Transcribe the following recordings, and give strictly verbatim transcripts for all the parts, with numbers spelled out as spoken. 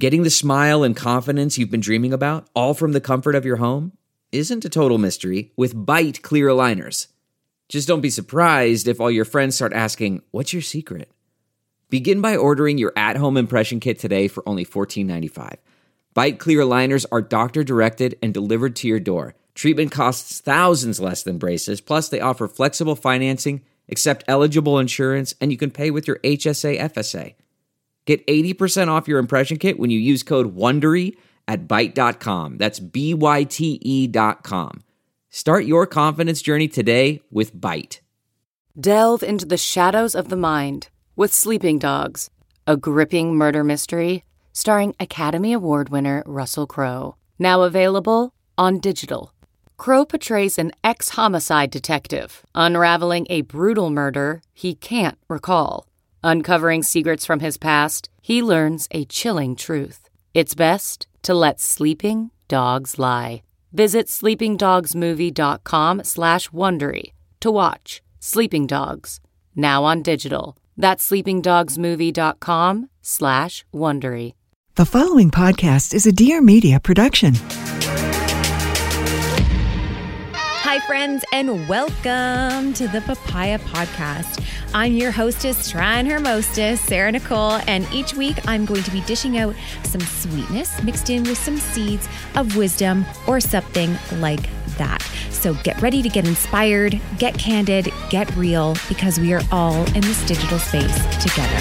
Getting the smile and confidence you've been dreaming about, all from the comfort of your home, isn't a total mystery with Bite Clear Aligners. Just don't be surprised if all your friends start asking, "What's your secret?" Begin by ordering your at-home impression kit today for only fourteen ninety-five. Bite Clear Aligners are doctor-directed and delivered to your door. Treatment costs thousands less than braces, plus they offer flexible financing, accept eligible insurance, and you can pay with your H S A F S A. Get eighty percent off your impression kit when you use code WONDERY at byte dot com. That's B Y T E dot com. Start your confidence journey today with Bite. Delve into the shadows of the mind with Sleeping Dogs, a gripping murder mystery starring Academy Award winner Russell Crowe. Now available on digital. Crowe portrays an ex-homicide detective unraveling a brutal murder he can't recall. Uncovering secrets from his past, he learns a chilling truth. It's best to let sleeping dogs lie. Visit sleepingdogsmovie.com slash Wondery to watch Sleeping Dogs, now on digital. That's sleepingdogsmovie.com slash Wondery. The following podcast is a Dear Media production. Hi, friends, and welcome to the Papaya Podcast. I'm your hostess, trying her mostest, Sarah Nicole, and each week I'm going to be dishing out some sweetness mixed in with some seeds of wisdom or something like that. So get ready to get inspired, get candid, get real, because we are all in this digital space together.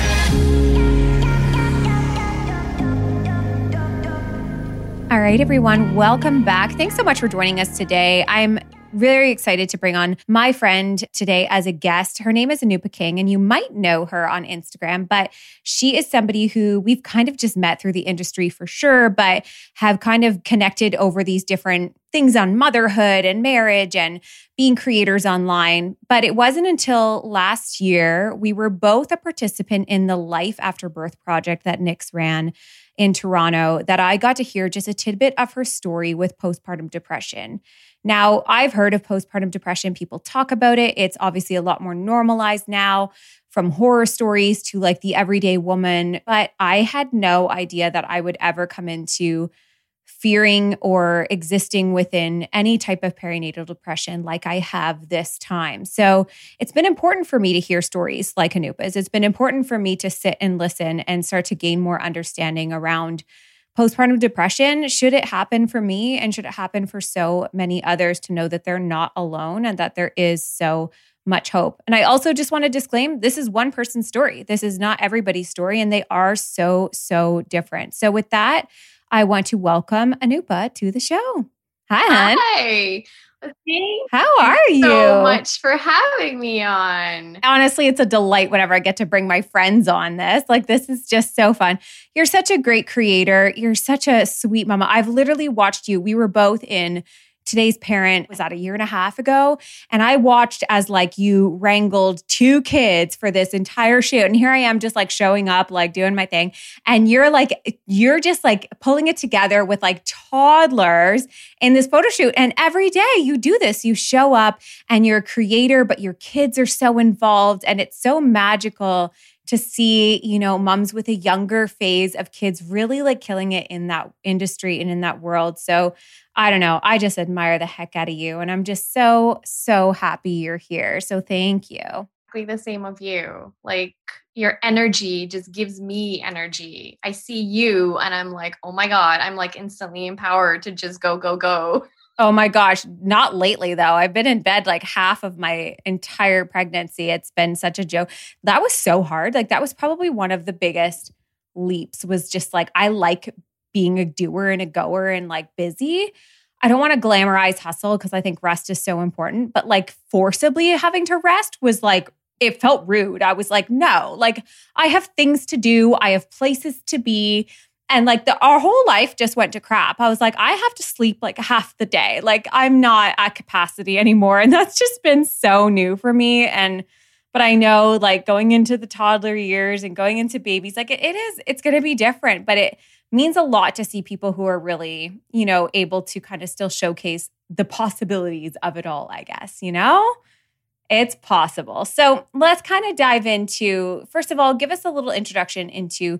All right, everyone, welcome back. Thanks so much for joining us today. I'm very excited to bring on my friend today as a guest. Her name is Anupa King, and you might know her on Instagram, but she is somebody who we've kind of just met through the industry for sure, but have kind of connected over these different things on motherhood and marriage and being creators online. But it wasn't until last year we were both a participant in the Life After Birth project that Nix ran in Toronto that I got to hear just a tidbit of her story with postpartum depression. Now, I've heard of postpartum depression. People talk about it. It's obviously a lot more normalized now, from horror stories to like the everyday woman. But I had no idea that I would ever come into fearing or existing within any type of perinatal depression like I have this time. So it's been important for me to hear stories like Anupa's. It's been important for me to sit and listen and start to gain more understanding around postpartum depression. Should it happen for me, and should it happen for so many others, to know that they're not alone and that there is so much hope. And I also just want to disclaim, this is one person's story. This is not everybody's story, and they are so, so different. So with that, I want to welcome Anupa to the show. Hi, hon. Hi. Thank How are you? so much for having me on. Honestly, it's a delight whenever I get to bring my friends on this. Like, this is just so fun. You're such a great creator. You're such a sweet mama. I've literally watched you. We were both in Today's Parent, was that a year and a half ago? And I watched as like you wrangled two kids for this entire shoot. And here I am just like showing up, like doing my thing. And you're like, you're just like pulling it together with like toddlers in this photo shoot. And every day you do this, you show up and you're a creator, but your kids are so involved. And it's so magical to see, you know, moms with a younger phase of kids really like killing it in that industry and in that world. So I don't know. I just admire the heck out of you. And I'm just so, so happy you're here. So thank you. Exactly the same of you. Like, your energy just gives me energy. I see you and I'm like, oh my God, I'm like instantly empowered to just go, go, go. Oh my gosh. Not lately though. I've been in bed like half of my entire pregnancy. It's been such a joke. That was so hard. Like, that was probably one of the biggest leaps, was just like, I like being a doer and a goer and like busy. I don't want to glamorize hustle because I think rest is so important, but like forcibly having to rest was like, it felt rude. I was like, no, like I have things to do. I have places to be. And like the, our whole life just went to crap. I was like, I have to sleep like half the day. Like, I'm not at capacity anymore. And that's just been so new for me. And, but I know like going into the toddler years and going into babies, like it, it is, it's going to be different, but it means a lot to see people who are really, you know, able to kind of still showcase the possibilities of it all, I guess, you know? It's possible. So let's kind of dive into, first of all, give us a little introduction into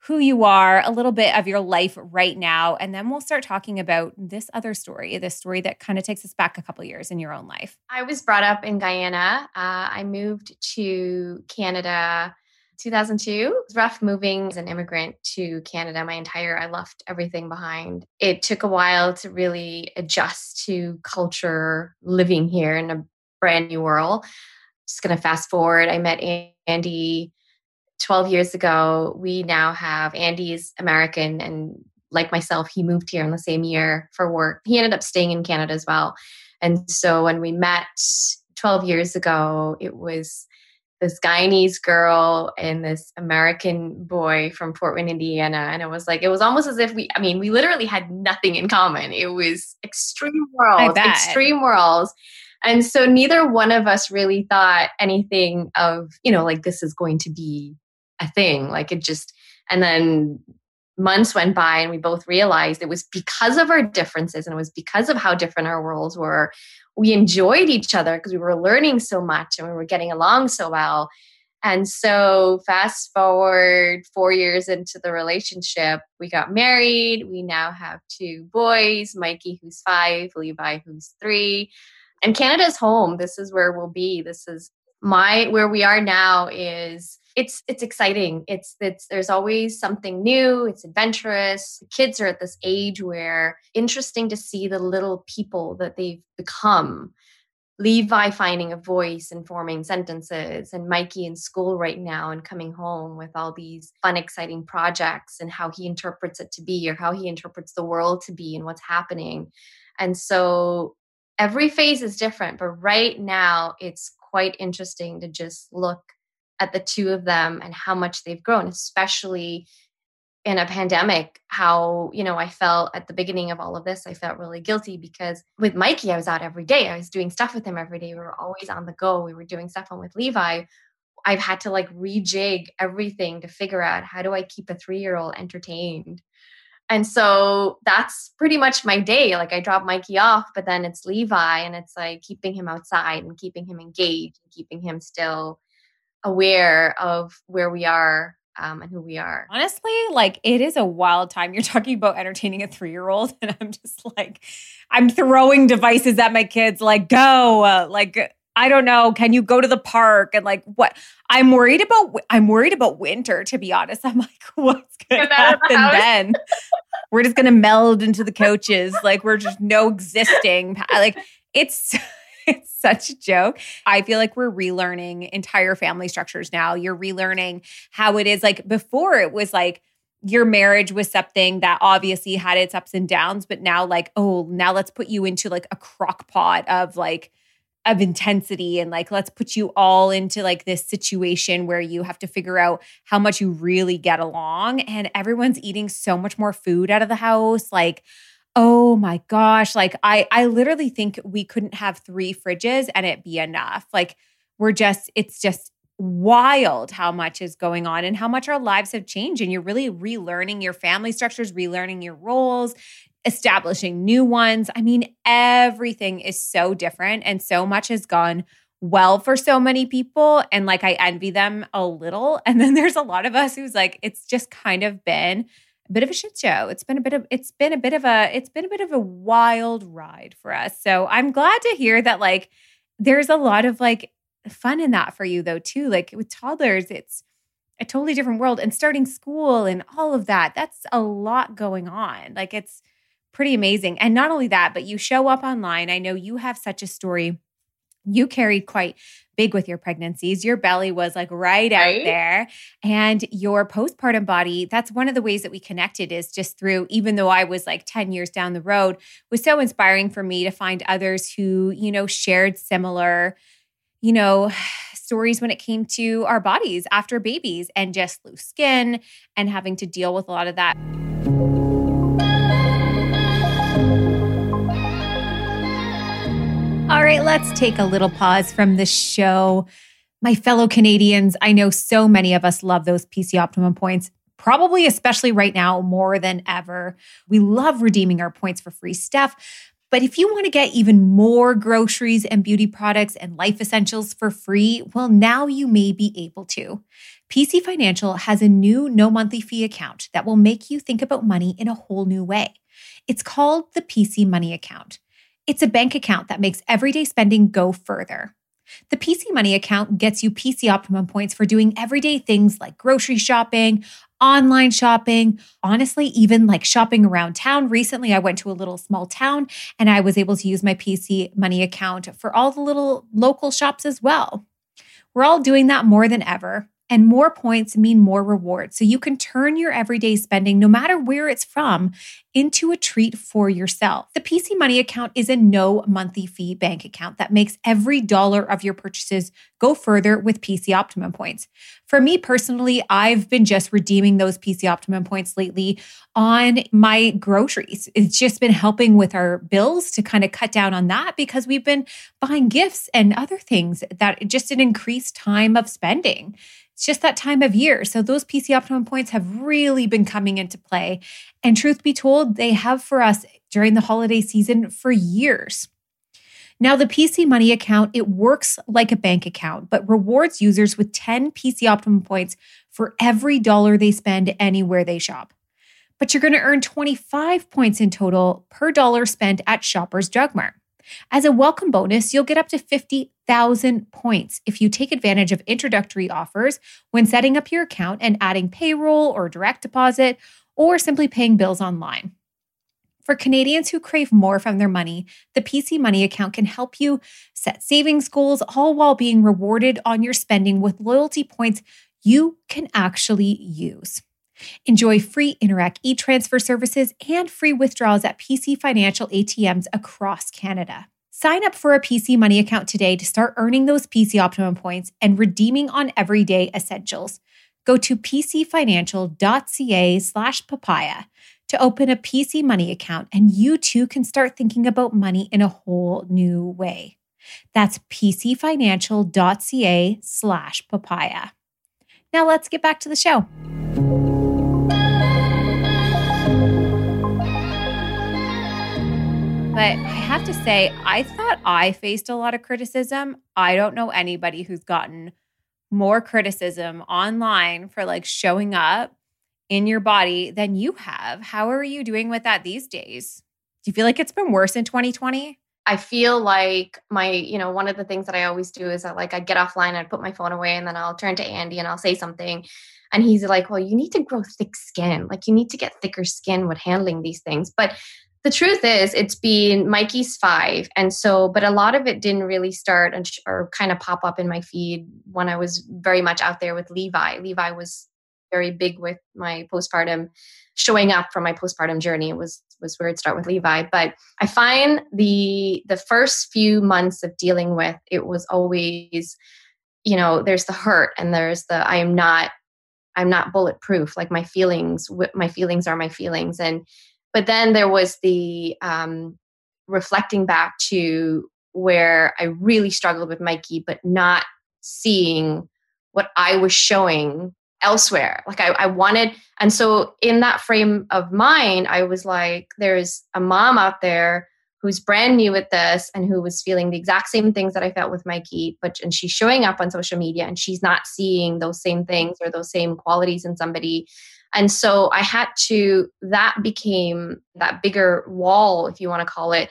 who you are, a little bit of your life right now, and then we'll start talking about this other story, this story that kind of takes us back a couple of years in your own life. I was brought up in Guyana. Uh, I moved to Canada two thousand two. It was rough moving as an immigrant to Canada. My entire, I left everything behind. It took a while to really adjust to culture living here in a brand new world. Just going to fast forward. I met Andy twelve years ago. We now have, Andy's American, and like myself, he moved here in the same year for work. He ended up staying in Canada as well. And so when we met twelve years ago, it was this Guyanese girl and this American boy from Fort Wayne, Indiana. And it was like, it was almost as if we, I mean, we literally had nothing in common. It was extreme worlds, extreme worlds. And so neither one of us really thought anything of, you know, like this is going to be a thing. Like it just, and then months went by and we both realized it was because of our differences and it was because of how different our worlds were. We enjoyed each other because we were learning so much and we were getting along so well. And so fast forward four years into the relationship, we got married. We now have two boys, Mikey, who's five, Levi, who's three. And Canada's home. This is where we'll be. This is my, where we are now is, it's, it's exciting. It's, it's, there's always something new. It's adventurous. The kids are at this age where interesting to see the little people that they've become. Levi finding a voice and forming sentences, and Mikey in school right now and coming home with all these fun, exciting projects and how he interprets it to be, or how he interprets the world to be and what's happening. And so every phase is different, but right now it's quite interesting to just look at the two of them and how much they've grown, especially in a pandemic. How, you know, I felt at the beginning of all of this, I felt really guilty because with Mikey, I was out every day. I was doing stuff with him every day. We were always on the go. We were doing stuff. And with Levi, I've had to like rejig everything to figure out how do I keep a three-year-old entertained. And so that's pretty much my day. Like I drop Mikey off, but then it's Levi and it's like keeping him outside and keeping him engaged and keeping him still aware of where we are um, and who we are. Honestly, like it is a wild time. You're talking about entertaining a three-year-old and I'm just like, I'm throwing devices at my kids like, go, uh, like, I don't know. Can you go to the park? And like, what? I'm worried about, I'm worried about winter, to be honest. I'm like, what's going to happen then? We're just going to meld into the couches. Like we're just no existing. Like it's, it's such a joke. I feel like we're relearning entire family structures now. You're relearning how it is. Like before it was like your marriage was something that obviously had its ups and downs, but now like, oh, now let's put you into like a crock pot of like, of intensity and like, let's put you all into like this situation where you have to figure out how much you really get along. And everyone's eating so much more food out of the house. Like, oh my gosh. Like I, I literally think we couldn't have three fridges and it be enough. Like we're just, it's just wild how much is going on and how much our lives have changed. And you're really relearning your family structures, relearning your roles, establishing new ones. I mean, everything is so different and so much has gone well for so many people. And like, I envy them a little. And then there's a lot of us who's like, it's just kind of been a bit of a shit show. It's been a bit of, it's been a bit of a, it's been a bit of a wild ride for us. So I'm glad to hear that like, there's a lot of like fun in that for you though, too. Like with toddlers, it's a totally different world and starting school and all of that. That's a lot going on. Like it's pretty amazing. And not only that, but you show up online. I know you have such a story. You carried quite big with your pregnancies. Your belly was like right, right out there. And your postpartum body, that's one of the ways that we connected is just through, even though I was like ten years down the road, was so inspiring for me to find others who, you know, shared similar, you know, stories when it came to our bodies after babies and just loose skin and having to deal with a lot of that. All right, let's take a little pause from the show. My fellow Canadians, I know so many of us love those P C Optimum points, probably especially right now more than ever. We love redeeming our points for free stuff. But if you want to get even more groceries and beauty products and life essentials for free, well, now you may be able to. P C Financial has a new no monthly fee account that will make you think about money in a whole new way. It's called the P C Money Account. It's a bank account that makes everyday spending go further. The P C Money Account gets you P C Optimum points for doing everyday things like grocery shopping, online shopping, honestly, even like shopping around town. Recently, I went to a little small town and I was able to use my P C Money Account for all the little local shops as well. We're all doing that more than ever. And more points mean more rewards. So you can turn your everyday spending, no matter where it's from, into a treat for yourself. The P C Money Account is a no monthly fee bank account that makes every dollar of your purchases go further with P C Optimum points. For me personally, I've been just redeeming those P C Optimum points lately on my groceries. It's just been helping with our bills to kind of cut down on that because we've been buying gifts and other things that just an increased time of spending. It's just that time of year. So those P C Optimum points have really been coming into play. And truth be told, they have for us during the holiday season for years. Now, the P C Money Account, it works like a bank account, but rewards users with ten P C Optimum points for every dollar they spend anywhere they shop. But you're going to earn twenty-five points in total per dollar spent at Shoppers Drug Mart. As a welcome bonus, you'll get up to fifty thousand points if you take advantage of introductory offers when setting up your account and adding payroll or direct deposit, or simply paying bills online. For Canadians who crave more from their money, the P C Money Account can help you set savings goals, all while being rewarded on your spending with loyalty points you can actually use. Enjoy free Interac e-transfer services and free withdrawals at P C Financial A T Ms across Canada. Sign up for a P C Money Account today to start earning those P C Optimum points and redeeming on everyday essentials. Go to pcfinancial.ca slash papaya to open a P C Money Account, and you too can start thinking about money in a whole new way. That's pcfinancial.ca slash papaya. Now let's get back to the show. But I have to say, I thought I faced a lot of criticism. I don't know anybody who's gotten more criticism online for like showing up in your body than you have. How are you doing with that these days? Do you feel like it's been worse in twenty twenty? I feel like my, you know, one of the things that I always do is that like I get offline and I put my phone away and then I'll turn to Andy and I'll say something. And he's like, well, you need to grow thick skin. Like you need to get thicker skin with handling these things. But the truth is it's been Mikey's five. And so, but a lot of it didn't really start and sh- or kind of pop up in my feed when I was very much out there with Levi. Levi was very big with my postpartum, showing up from my postpartum journey. It was, was where it started with Levi. But I find the, the first few months of dealing with, it was always, you know, there's the hurt and there's the, I am not, I'm not bulletproof. Like my feelings, my feelings are my feelings. And But then there was the um, reflecting back to where I really struggled with Mikey, but not seeing what I was showing elsewhere. Like I, I wanted, and so in that frame of mind, I was like, there's a mom out there who's brand new at this and who was feeling the exact same things that I felt with Mikey, but and she's showing up on social media and she's not seeing those same things or those same qualities in somebody. And so I had to, that became that bigger wall, if you want to call it,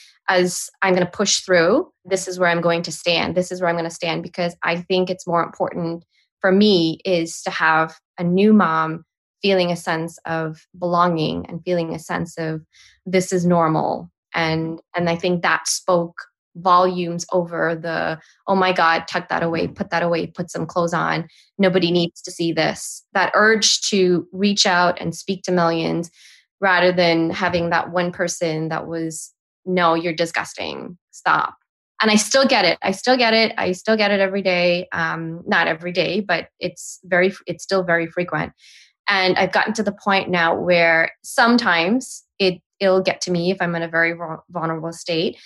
as I'm going to push through. This is where I'm going to stand. This is where I'm going to stand because I think it's more important for me is to have a new mom feeling a sense of belonging and feeling a sense of this is normal. And, and I think that spoke volumes over the, oh my God, tuck that away, put that away, put some clothes on. Nobody needs to see this. That urge to reach out and speak to millions rather than having that one person that was, no, you're disgusting. Stop. And I still get it. I still get it. I still get it every day. Um, not every day, but it's very, it's still very frequent. And I've gotten to the point now where sometimes it, it'll get to me if I'm in a very vulnerable state.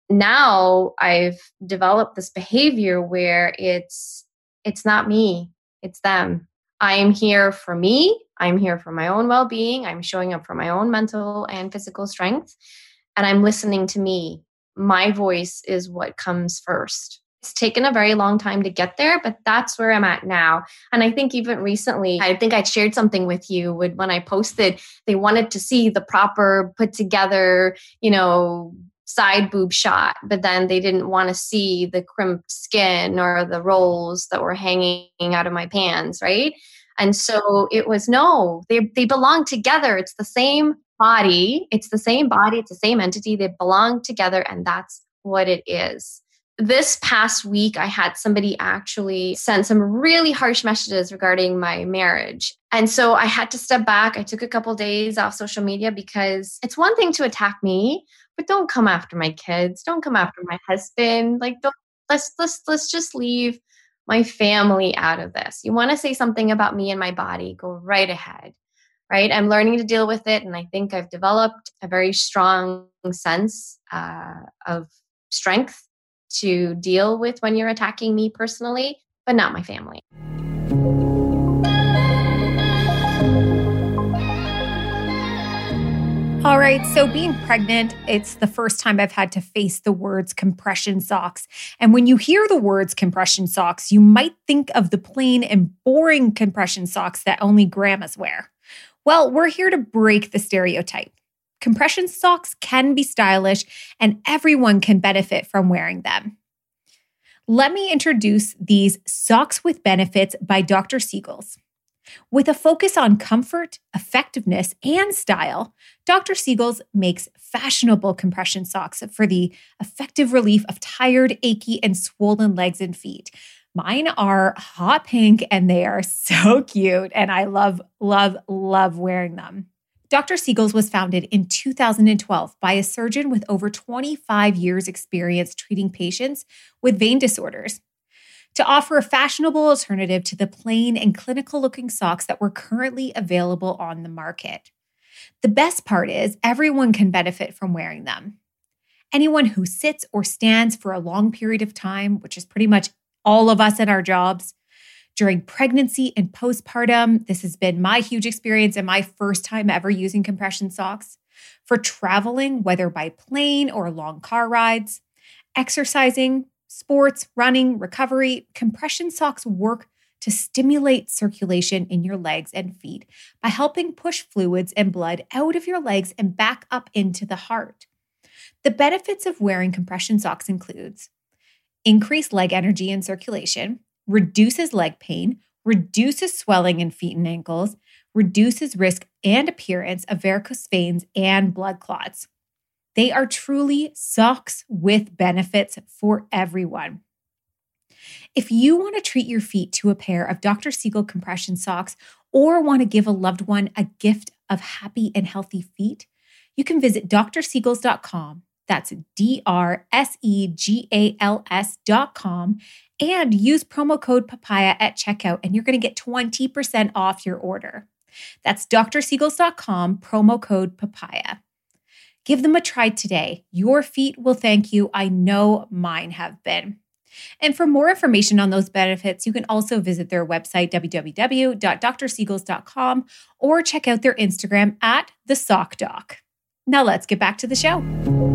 Now I've developed this behavior where it's, it's not me, it's them. I am here for me. I'm here for my own well-being. I'm showing up for my own mental and physical strength. And I'm listening to me. My voice is what comes first. It's taken a very long time to get there, but that's where I'm at now. And I think even recently, I think I shared something with you when, when I posted, they wanted to see the proper put together, you know, side boob shot, but then they didn't want to see the crimped skin or the rolls that were hanging out of my pants, right? And so it was, no, they they belong together. It's the same body. It's the same body. It's the same entity. They belong together, and that's what it is. This past week, I had somebody actually send some really harsh messages regarding my marriage. And so I had to step back. I took a couple days off social media because it's one thing to attack me, but don't come after my kids. Don't come after my husband. Like, don't, let's, let's, let's just leave my family out of this. You want to say something about me and my body, go right ahead, right? I'm learning to deal with it. And I think I've developed a very strong sense uh, of strength to deal with when you're attacking me personally, but not my family. All right, so being pregnant, it's the first time I've had to face the words compression socks. And when you hear the words compression socks, you might think of the plain and boring compression socks that only grandmas wear. Well, we're here to break the stereotype. Compression socks can be stylish and everyone can benefit from wearing them. Let me introduce these Socks with Benefits by Doctor Siegels. With a focus on comfort, effectiveness, and style, Doctor Siegels makes fashionable compression socks for the effective relief of tired, achy, and swollen legs and feet. Mine are hot pink and they are so cute, and I love, love, love wearing them. Doctor Siegels was founded in two thousand twelve by a surgeon with over twenty-five years experience treating patients with vein disorders to offer a fashionable alternative to the plain and clinical-looking socks that were currently available on the market. The best part is everyone can benefit from wearing them. Anyone who sits or stands for a long period of time, which is pretty much all of us in our jobs, during pregnancy and postpartum, this has been my huge experience and my first time ever using compression socks. For traveling, whether by plane or long car rides, exercising, sports, running, recovery, compression socks work to stimulate circulation in your legs and feet by helping push fluids and blood out of your legs and back up into the heart. The benefits of wearing compression socks includes increased leg energy and circulation, reduces leg pain, reduces swelling in feet and ankles, reduces risk and appearance of varicose veins and blood clots. They are truly socks with benefits for everyone. If you want to treat your feet to a pair of Doctor Siegel compression socks or want to give a loved one a gift of happy and healthy feet, you can visit D R Siegels dot com. That's D R S E G A L S dot com and use promo code papaya at checkout and you're going to get twenty percent off your order. That's D R Siegels dot com, promo code papaya. Give them a try today. Your feet will thank you. I know mine have been. And for more information on those benefits, you can also visit their website, w w w dot d r siegels dot com, or check out their Instagram at the Sock Doc. Now let's get back to the show.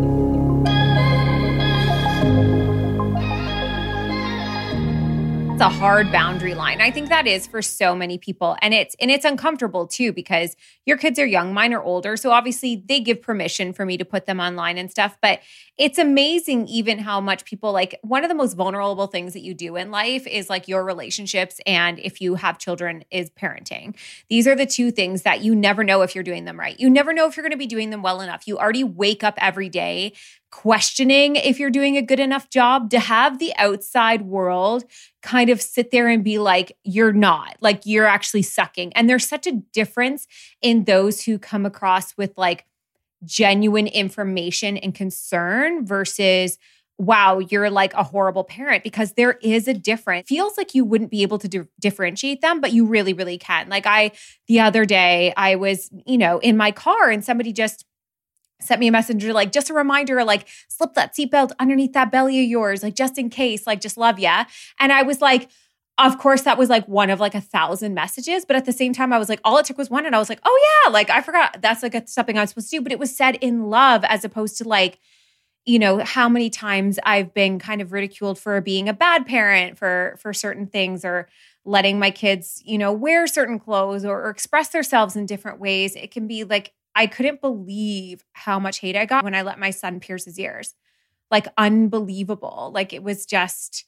It's a hard boundary line. I think that is for so many people. And it's and it's uncomfortable too because your kids are young, mine are older. So obviously they give permission for me to put them online and stuff. But it's amazing even how much people like one of the most vulnerable things that you do in life is like your relationships. And if you have children is parenting. These are the two things that you never know if you're doing them right. You never know if you're going to be doing them well enough. You already wake up every day questioning if you're doing a good enough job. To have the outside world kind of sit there and be like, you're not, like you're actually sucking. And there's such a difference in those who come across with like genuine information and concern versus, wow, you're like a horrible parent, because there is a difference. It feels like you wouldn't be able to di- differentiate them, but you really, really can. Like I, the other day I was, you know, in my car and somebody just sent me a messenger, like, just a reminder, like, slip that seatbelt underneath that belly of yours, like, just in case, like, just love ya. And I was like, of course, that was like one of like a thousand messages. But at the same time, I was like, all it took was one. And I was like, oh yeah, like, I forgot that's like something I'm supposed to do. But it was said in love as opposed to like, you know, how many times I've been kind of ridiculed for being a bad parent for for certain things, or letting my kids, you know, wear certain clothes or, or express themselves in different ways. It can be like, I couldn't believe how much hate I got when I let my son pierce his ears. Like unbelievable. Like it was just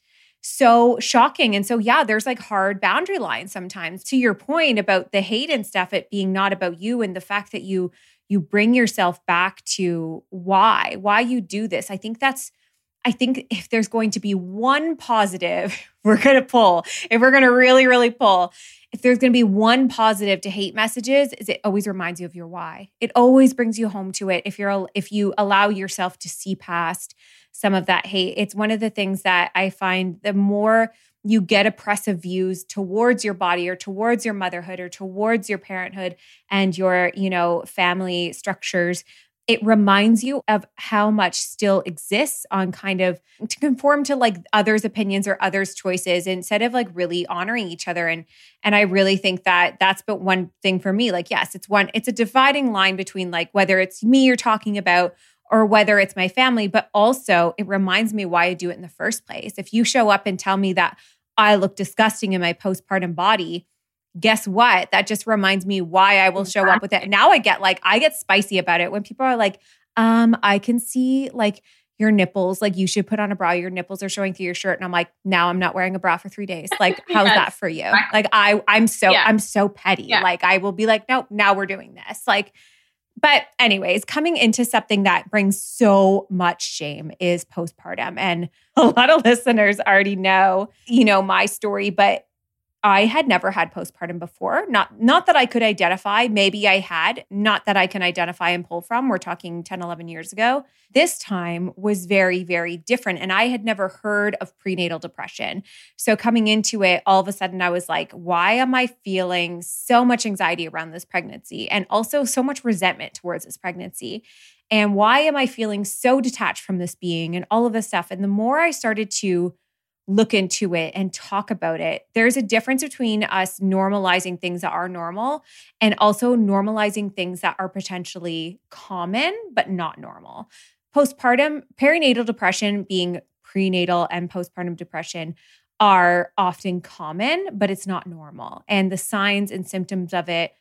so shocking. And so, yeah, there's like hard boundary lines sometimes. To your point about the hate and stuff, it being not about you, and the fact that you you bring yourself back to why, why you do this. I think that's, I think if there's going to be one positive we're going to pull, if we're going to really, really pull, if there's going to be one positive to hate messages, is it always reminds you of your why. It always brings you home to it. If you're, if you allow yourself to see past some of that hate, it's one of the things that I find the more you get oppressive views towards your body or towards your motherhood or towards your parenthood and your, you know, family structures, it reminds you of how much still exists on kind of to conform to like others' opinions or others' choices instead of like really honoring each other. And, and I really think that that's but one thing for me. Like, yes, it's one, it's a dividing line between like whether it's me you're talking about or whether it's my family, but also it reminds me why I do it in the first place. If you show up and tell me that I look disgusting in my postpartum body, guess what? That just reminds me why I will show up with it. Now I get like, I get spicy about it when people are like, um, I can see like your nipples, like you should put on a bra. Your nipples are showing through your shirt. And I'm like, now I'm not wearing a bra for three days. Like, how's yes. that for you? Like I, I'm so, yeah. I'm so petty. Yeah. Like I will be like, no, now we're doing this. Like, but anyways, coming into something that brings so much shame is postpartum. And a lot of listeners already know, you know, my story, but I had never had postpartum before. Not, not that I could identify. Maybe I had, not that I can identify and pull from. We're talking ten, eleven years ago. This time was very, very different. And I had never heard of prenatal depression. So coming into it, all of a sudden I was like, why am I feeling so much anxiety around this pregnancy? And also so much resentment towards this pregnancy? And why am I feeling so detached from this being and all of this stuff? And the more I started to look into it and talk about it, there's a difference between us normalizing things that are normal and also normalizing things that are potentially common, but not normal. Postpartum, perinatal depression being prenatal and postpartum depression are often common, but it's not normal. And the signs and symptoms of it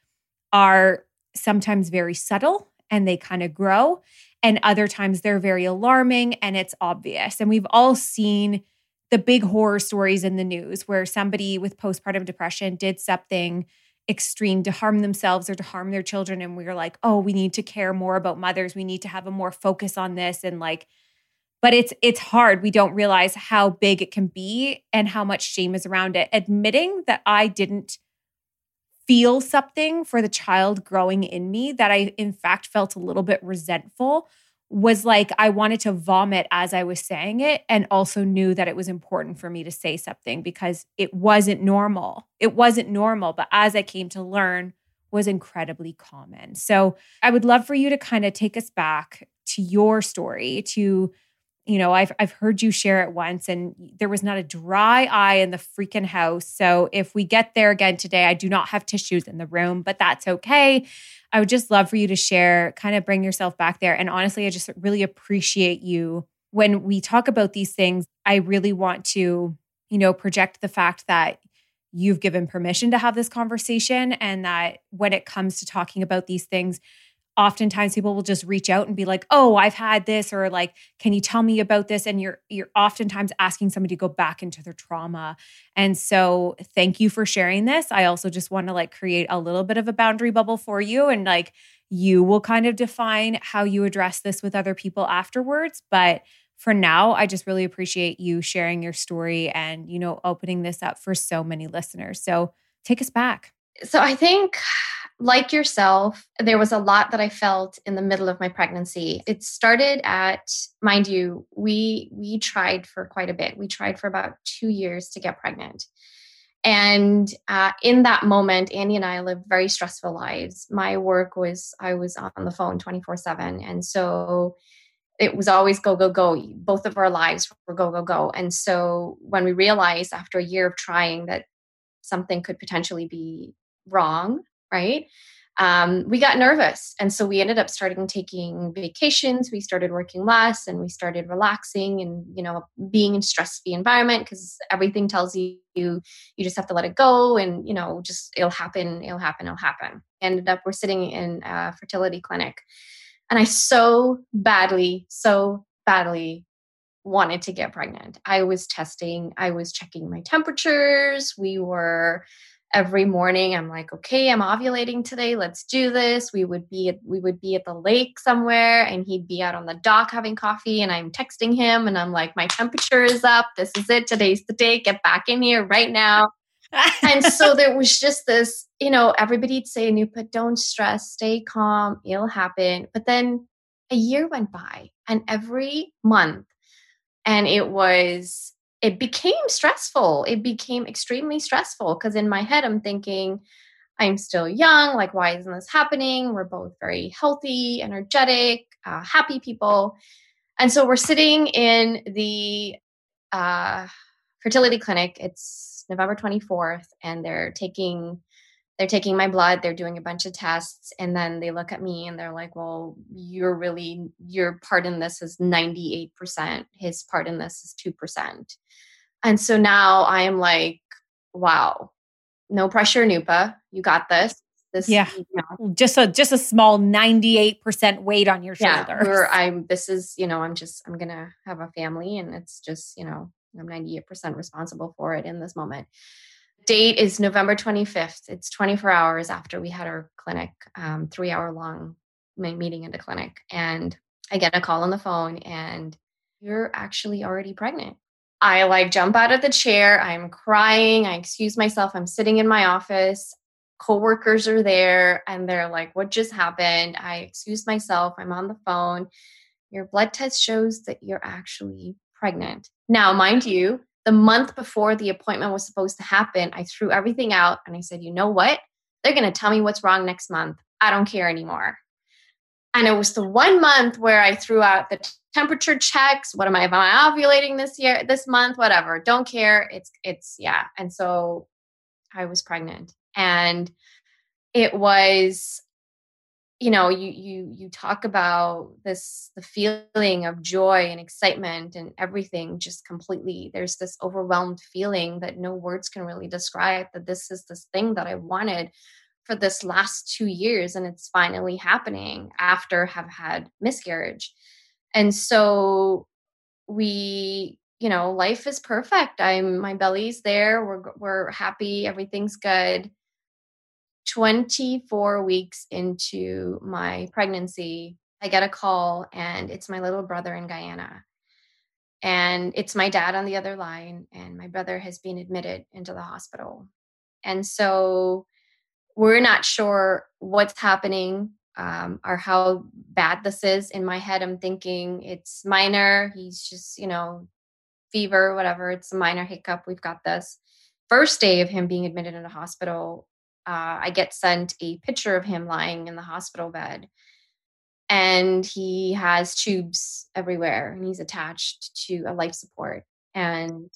are sometimes very subtle and they kind of grow. And other times they're very alarming and it's obvious. And we've all seen the big horror stories in the news where somebody with postpartum depression did something extreme to harm themselves or to harm their children. And we were like, oh, we need to care more about mothers. We need to have a more focus on this. And like, but it's, it's hard. We don't realize how big it can be and how much shame is around it. Admitting that I didn't feel something for the child growing in me, that I in fact felt a little bit resentful, was like I wanted to vomit as I was saying it, and also knew that it was important for me to say something because it wasn't normal. It wasn't normal, but as I came to learn, was incredibly common. So I would love for you to kind of take us back to your story, to, you know, I've I've heard you share it once and there was not a dry eye in the freaking house. So if we get there again today, I do not have tissues in the room, but that's okay. I would just love for you to share, kind of bring yourself back there. And honestly, I just really appreciate you. When we talk about these things, I really want to, you know, project the fact that you've given permission to have this conversation, and that when it comes to talking about these things, oftentimes people will just reach out and be like, oh, I've had this, or like, can you tell me about this? And you're you're oftentimes asking somebody to go back into their trauma. And so thank you for sharing this. I also just want to like create a little bit of a boundary bubble for you. And like, you will kind of define how you address this with other people afterwards. But for now, I just really appreciate you sharing your story and, you know, opening this up for so many listeners. So take us back. So I think, like yourself, there was a lot that I felt in the middle of my pregnancy. It started at, mind you, we we tried for quite a bit. We tried for about two years to get pregnant. And uh, in that moment, Andy and I lived very stressful lives. My work was, I was on the phone twenty-four seven. And so it was always go, go, go. Both of our lives were go, go, go. And so when we realized after a year of trying that something could potentially be wrong, right? um, we got nervous. And so we ended up starting taking vacations. We started working less and we started relaxing and, you know, being in stress-free environment because everything tells you, you you just have to let it go and, you know, just it'll happen, it'll happen, it'll happen. Ended up, we're sitting in a fertility clinic and I so badly, so badly wanted to get pregnant. I was testing, I was checking my temperatures. We were every morning I'm like, okay, I'm ovulating today. Let's do this. We would be at, we would be at the lake somewhere and he'd be out on the dock having coffee and I'm texting him and I'm like, my temperature is up. This is it. Today's the day. Get back in here right now. And so there was just this, you know, everybody'd say, Anupa, don't stress, stay calm. It'll happen. But then a year went by and every month and it was it became stressful. It became extremely stressful because in my head, I'm thinking, I'm still young. Like, why isn't this happening? We're both very healthy, energetic, uh, happy people. And so we're sitting in the uh, fertility clinic. It's November twenty-fourth, and they're taking they're taking my blood. They're doing a bunch of tests. And then they look at me and they're like, well, you're really, your part in this is ninety-eight percent. His part in this is two percent. And so now I am like, wow, no pressure, Anupa. You got this. This, yeah, you know. just a just a small ninety-eight percent weight on your yeah, shoulders. We're, I'm. This is, you know, I'm just, I'm gonna have a family, and it's just, you know, I'm ninety-eight percent responsible for it in this moment. Date is November twenty-fifth. It's twenty-four hours after we had our clinic, um, three hour long meeting in the clinic, and I get a call on the phone, and you're actually already pregnant. I like jump out of the chair. I'm crying. I excuse myself. I'm sitting in my office. Coworkers are there and they're like, what just happened? I excuse myself. I'm on the phone. Your blood test shows that you're actually pregnant. Now, mind you, the month before the appointment was supposed to happen, I threw everything out and I said, you know what? They're going to tell me what's wrong next month. I don't care anymore. And it was the one month where I threw out the t- temperature checks. What am I, am I ovulating this year, this month, whatever. Don't care. It's, it's, yeah. And so I was pregnant and it was, you know, you, you, you talk about this, the feeling of joy and excitement and everything just completely, there's this overwhelmed feeling that no words can really describe, that this is this thing that I wanted for this last two years. And it's finally happening after have had miscarriage. And so we, you know, life is perfect. I'm, my belly's there. We're, we're happy. Everything's good. twenty-four weeks into my pregnancy, I get a call and it's my little brother in Guyana. And it's my dad on the other line. And my brother has been admitted into the hospital. And so we're not sure what's happening um, or how bad this is. In my head, I'm thinking it's minor. He's just, you know, fever, whatever. It's a minor hiccup. We've got this. First day of him being admitted in a hospital, uh, I get sent a picture of him lying in the hospital bed. And he has tubes everywhere and he's attached to a life support. And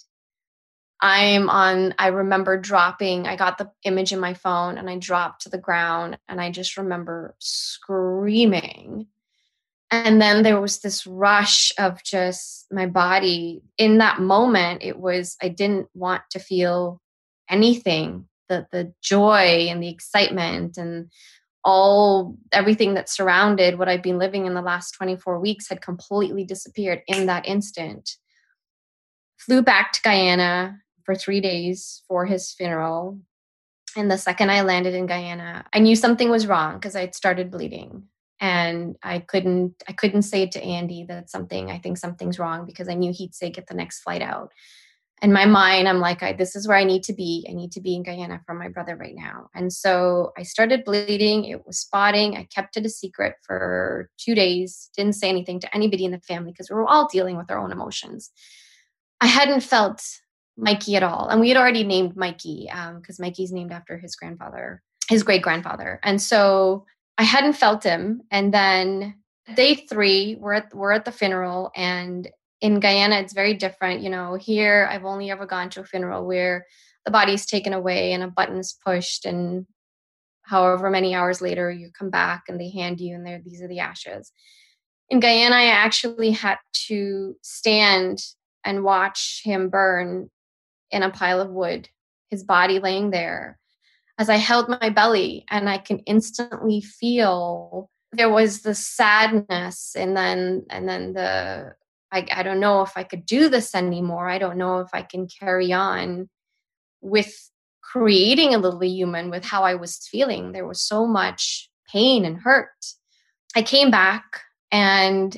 I'm on, I remember dropping, I got the image in my phone and I dropped to the ground and I just remember screaming. And then there was this rush of just my body. In that moment, it was, I didn't want to feel anything. The, the joy and the excitement and all, everything that surrounded what I'd been living in the last twenty-four weeks had completely disappeared in that instant. Flew back to Guyana for three days for his funeral. And the second I landed in Guyana, I knew something was wrong because I'd started bleeding. And I couldn't, I couldn't say to Andy that something, I think something's wrong because I knew he'd say, get the next flight out. In my mind, I'm like, I, this is where I need to be. I need to be in Guyana for my brother right now. And so I started bleeding. It was spotting. I kept it a secret for two days. Didn't say anything to anybody in the family because we were all dealing with our own emotions. I hadn't felt Mikey at all. And we had already named Mikey because um, Mikey's named after his grandfather, his great grandfather. And so I hadn't felt him. And then day three, we're at, we're at the funeral. And in Guyana, it's very different. You know, here, I've only ever gone to a funeral where the body's taken away and a button's pushed and however many hours later, you come back and they hand you and they're, these are the ashes. In Guyana, I actually had to stand and watch him burn in a pile of wood, his body laying there, as I held my belly, and I can instantly feel there was the sadness, and then and then the I, I don't know if I could do this anymore. I don't know if I can carry on with creating a little human with how I was feeling. There was so much pain and hurt. I came back and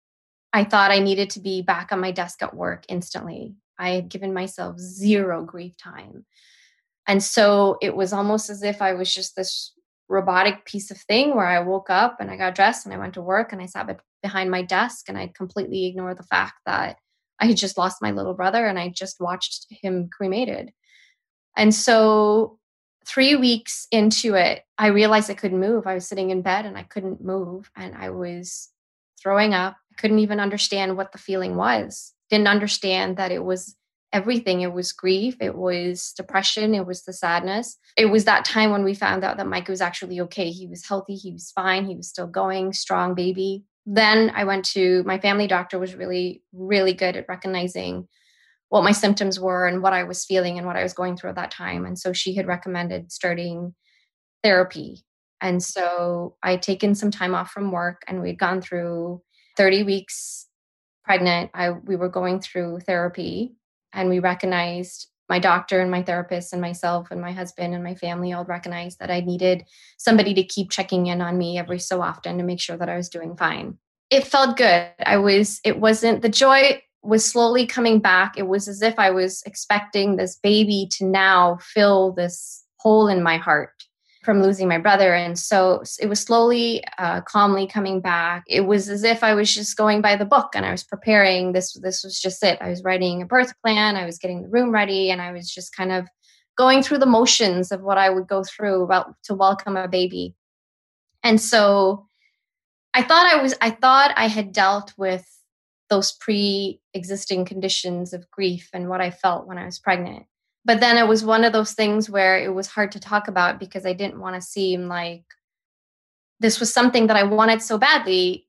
I thought I needed to be back on my desk at work instantly. I had given myself zero grief time. And so it was almost as if I was just this robotic piece of thing where I woke up and I got dressed and I went to work and I sat behind my desk and I completely ignored the fact that I had just lost my little brother and I just watched him cremated. And so three weeks into it, I realized I couldn't move. I was sitting in bed and I couldn't move and I was throwing up. I couldn't even understand what the feeling was. Didn't understand that it was everything. It was grief. It was depression. It was the sadness. It was that time when we found out that Mike was actually okay. He was healthy. He was fine. He was still going, strong baby. Then I went to my family doctor, was really, really good at recognizing what my symptoms were and what I was feeling and what I was going through at that time. And so she had recommended starting therapy. And so I'd taken some time off from work and we'd gone through thirty weeks pregnant. I, we were going through therapy. And we recognized, my doctor and my therapist and myself and my husband and my family all recognized that I needed somebody to keep checking in on me every so often to make sure that I was doing fine. It felt good. I was, it wasn't, the joy was slowly coming back. It was as if I was expecting this baby to now fill this hole in my heart from losing my brother. And so it was slowly, uh, calmly coming back. It was as if I was just going by the book and I was preparing. This, this was just it. I was writing a birth plan. I was getting the room ready and I was just kind of going through the motions of what I would go through about to welcome a baby. And so I thought I was, I thought I had dealt with those pre-existing conditions of grief and what I felt when I was pregnant. But then it was one of those things where it was hard to talk about because I didn't want to seem like this was something that I wanted so badly.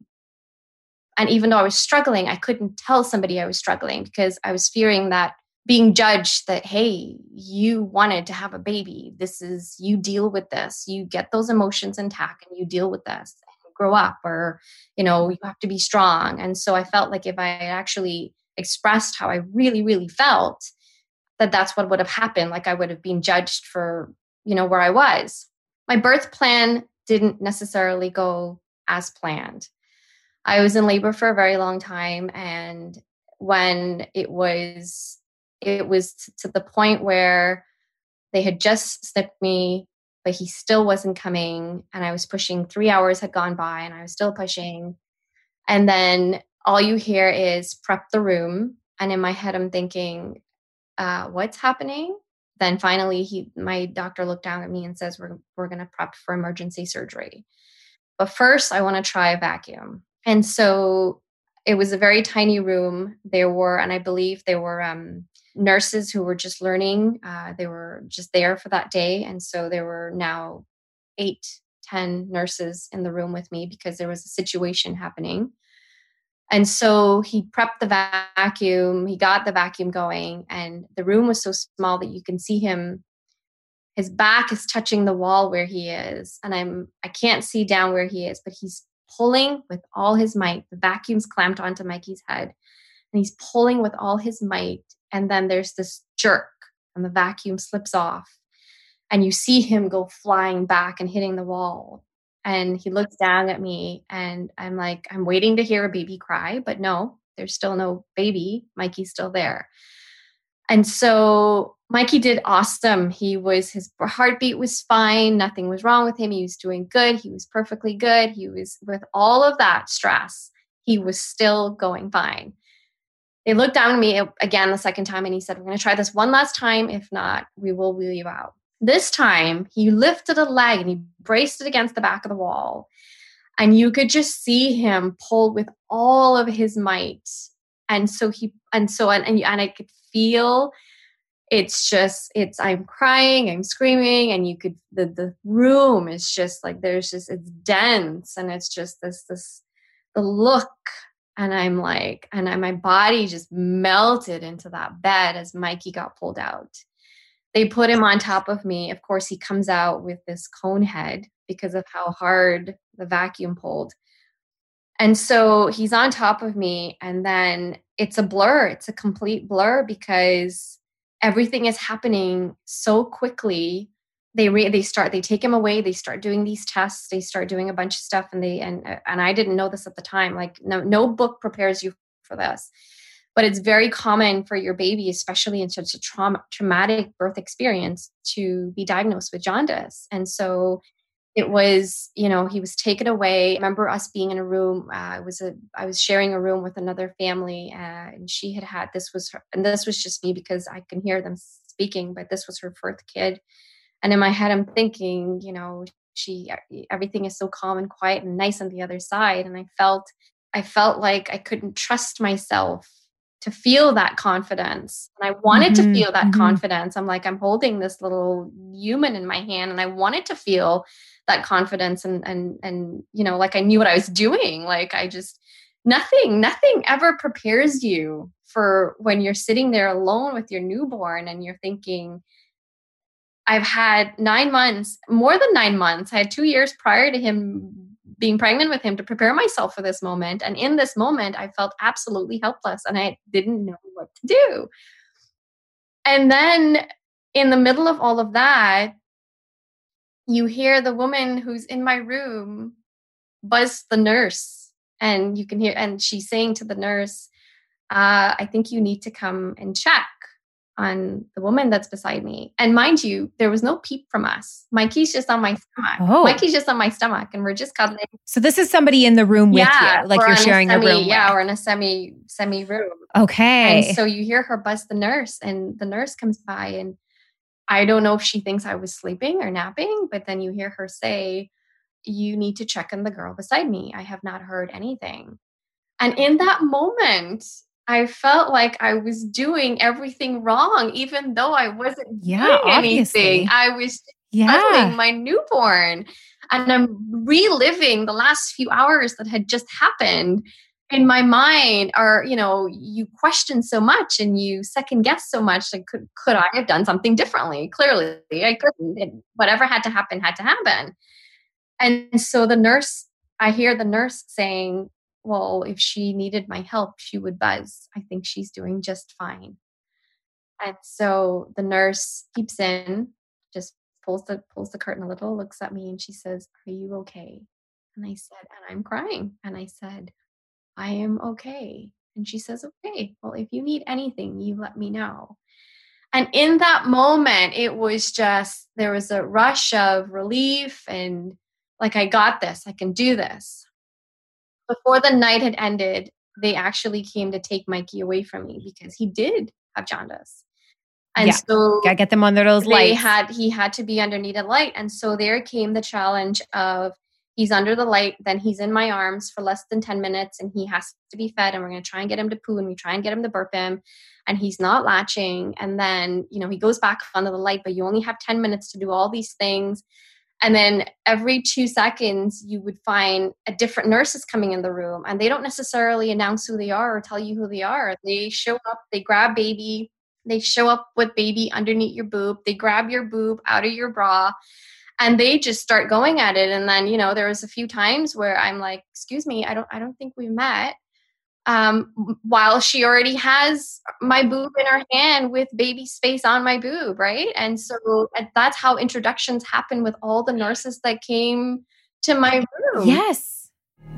And even though I was struggling, I couldn't tell somebody I was struggling because I was fearing that being judged that, hey, you wanted to have a baby. This is, you deal with this. You get those emotions intact and you deal with this. Grow up, or, you know, you have to be strong. And so I felt like if I actually expressed how I really, really felt, that that's what would have happened. Like I would have been judged for, you know, where I was. My birth plan didn't necessarily go as planned. I was in labor for a very long time. And when it was, it was to the point where they had just snipped me, but he still wasn't coming. And I was pushing, three hours had gone by and I was still pushing. And then all you hear is prep the room. And in my head, I'm thinking, uh, what's happening? Then finally, he, my doctor looked down at me and says, we're, we're going to prep for emergency surgery. But first I want to try a vacuum. And so it was a very tiny room. There were, and I believe there were um, nurses who were just learning. Uh, they were just there for that day. And so there were now eight, ten nurses in the room with me because there was a situation happening. And so he prepped the vacuum, he got the vacuum going, and the room was so small that you can see him. His back is touching the wall where he is. And I'm, I can't see down where he is, but he's pulling with all his might. The vacuum's clamped onto Mikey's head and he's pulling with all his might. And then there's this jerk and the vacuum slips off and you see him go flying back and hitting the wall. And he looks down at me and I'm like, I'm waiting to hear a baby cry, but no, there's still no baby. Mikey's still there. And so Mikey did awesome. He was, his heartbeat was fine. Nothing was wrong with him. He was doing good. He was perfectly good. He was, with all of that stress, he was still going fine. They looked down at me again the second time and he said, we're going to try this one last time. If not, we will wheel you out. This time he lifted a leg and he braced it against the back of the wall. And you could just see him pull with all of his might. And so he, and so, and, and, and I could feel it's just, it's, I'm crying, I'm screaming, and you could, the, the room is just like, there's just, it's dense, and it's just this, this, the look. And I'm like, and I, my body just melted into that bed as Mikey got pulled out. They put him on top of me. Of course, he comes out with this cone head because of how hard the vacuum pulled. And so he's on top of me, and then it's a blur. It's a complete blur because everything is happening so quickly. They re- they start, they take him away. They start doing these tests. They start doing a bunch of stuff. And they, and, and I didn't know this at the time. Like no, no book prepares you for this, but it's very common for your baby, especially in such a trauma, traumatic birth experience, to be diagnosed with jaundice. And so it was, you know, he was taken away. I remember us being in a room. Uh, I was a, I was sharing a room with another family, uh, and she had had, this was her, and this was just me because I can hear them speaking, but this was her fourth kid. And in my head, I'm thinking, you know, she, everything is so calm and quiet and nice on the other side. And I felt, I felt like I couldn't trust myself to feel that confidence. And I wanted mm-hmm, to feel that mm-hmm. confidence. I'm like, I'm holding this little human in my hand, and I wanted to feel that confidence. And, and, and, you know, like I knew what I was doing. Like I just, nothing, nothing ever prepares you for when you're sitting there alone with your newborn and you're thinking, I've had nine months, more than nine months. I had two years prior to him being pregnant with him to prepare myself for this moment. And in this moment, I felt absolutely helpless and I didn't know what to do. And then in the middle of all of that, you hear the woman who's in my room buzz the nurse, and you can hear, and she's saying to the nurse, uh, I think you need to come and check on the woman that's beside me. And mind you, there was no peep from us. Mikey's just on my stomach. Oh. Mikey's just on my stomach, and we're just cuddling. So this is somebody in the room with yeah, you, like you're sharing a, semi, a room. Yeah, with. we're in a semi semi room. Okay. And so you hear her buzz the nurse, and the nurse comes by, and I don't know if she thinks I was sleeping or napping, but then you hear her say, "You need to check on the girl beside me. I have not heard anything." And in that moment, I felt like I was doing everything wrong, even though I wasn't yeah, doing obviously. anything. I was yeah. cuddling my newborn, and I'm reliving the last few hours that had just happened in my mind. Or, you know, you question so much and you second guess so much. Like, could, could I have done something differently? Clearly, I couldn't. It, whatever had to happen, had to happen. And so the nurse, I hear the nurse saying, well, if she needed my help, she would buzz. I think she's doing just fine. And so the nurse peeps in, just pulls the pulls the curtain a little, looks at me, and she says, "Are you okay?" And I said, and I'm crying. And I said, "I am okay." And she says, "Okay, well, if you need anything, you let me know." And in that moment, it was just, there was a rush of relief and like, I got this, I can do this. Before the night had ended, they actually came to take Mikey away from me because he did have jaundice. And yeah. so gotta get them under those they lights. Had, he had to be underneath a light. And so there came the challenge of, he's under the light, then he's in my arms for less than ten minutes and he has to be fed, and we're going to try and get him to poo, and we try and get him to burp him, and he's not latching. And then, you know, he goes back under the light, but you only have ten minutes to do all these things. And then every two seconds, you would find a different nurses coming in the room, and they don't necessarily announce who they are or tell you who they are. They show up, they grab baby, they show up with baby underneath your boob, they grab your boob out of your bra, and they just start going at it. And then, you know, there was a few times where I'm like, "Excuse me, I don't, I don't think we met." Um, while she already has my boob in her hand with baby's face on my boob, right? And so that's how introductions happen with all the nurses that came to my room. Yes.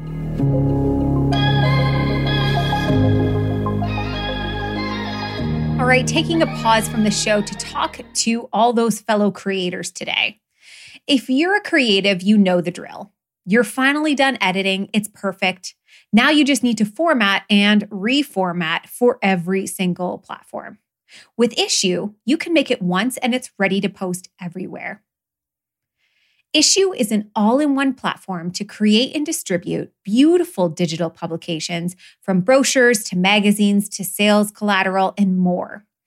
All right, taking a pause from the show to talk to all those fellow creators today. If you're a creative, you know the drill. You're finally done editing. It's perfect. Now you just need to format and reformat for every single platform. With Issuu, you can make it once and it's ready to post everywhere. Issuu is an all-in-one platform to create and distribute beautiful digital publications, from brochures to magazines to sales collateral and more.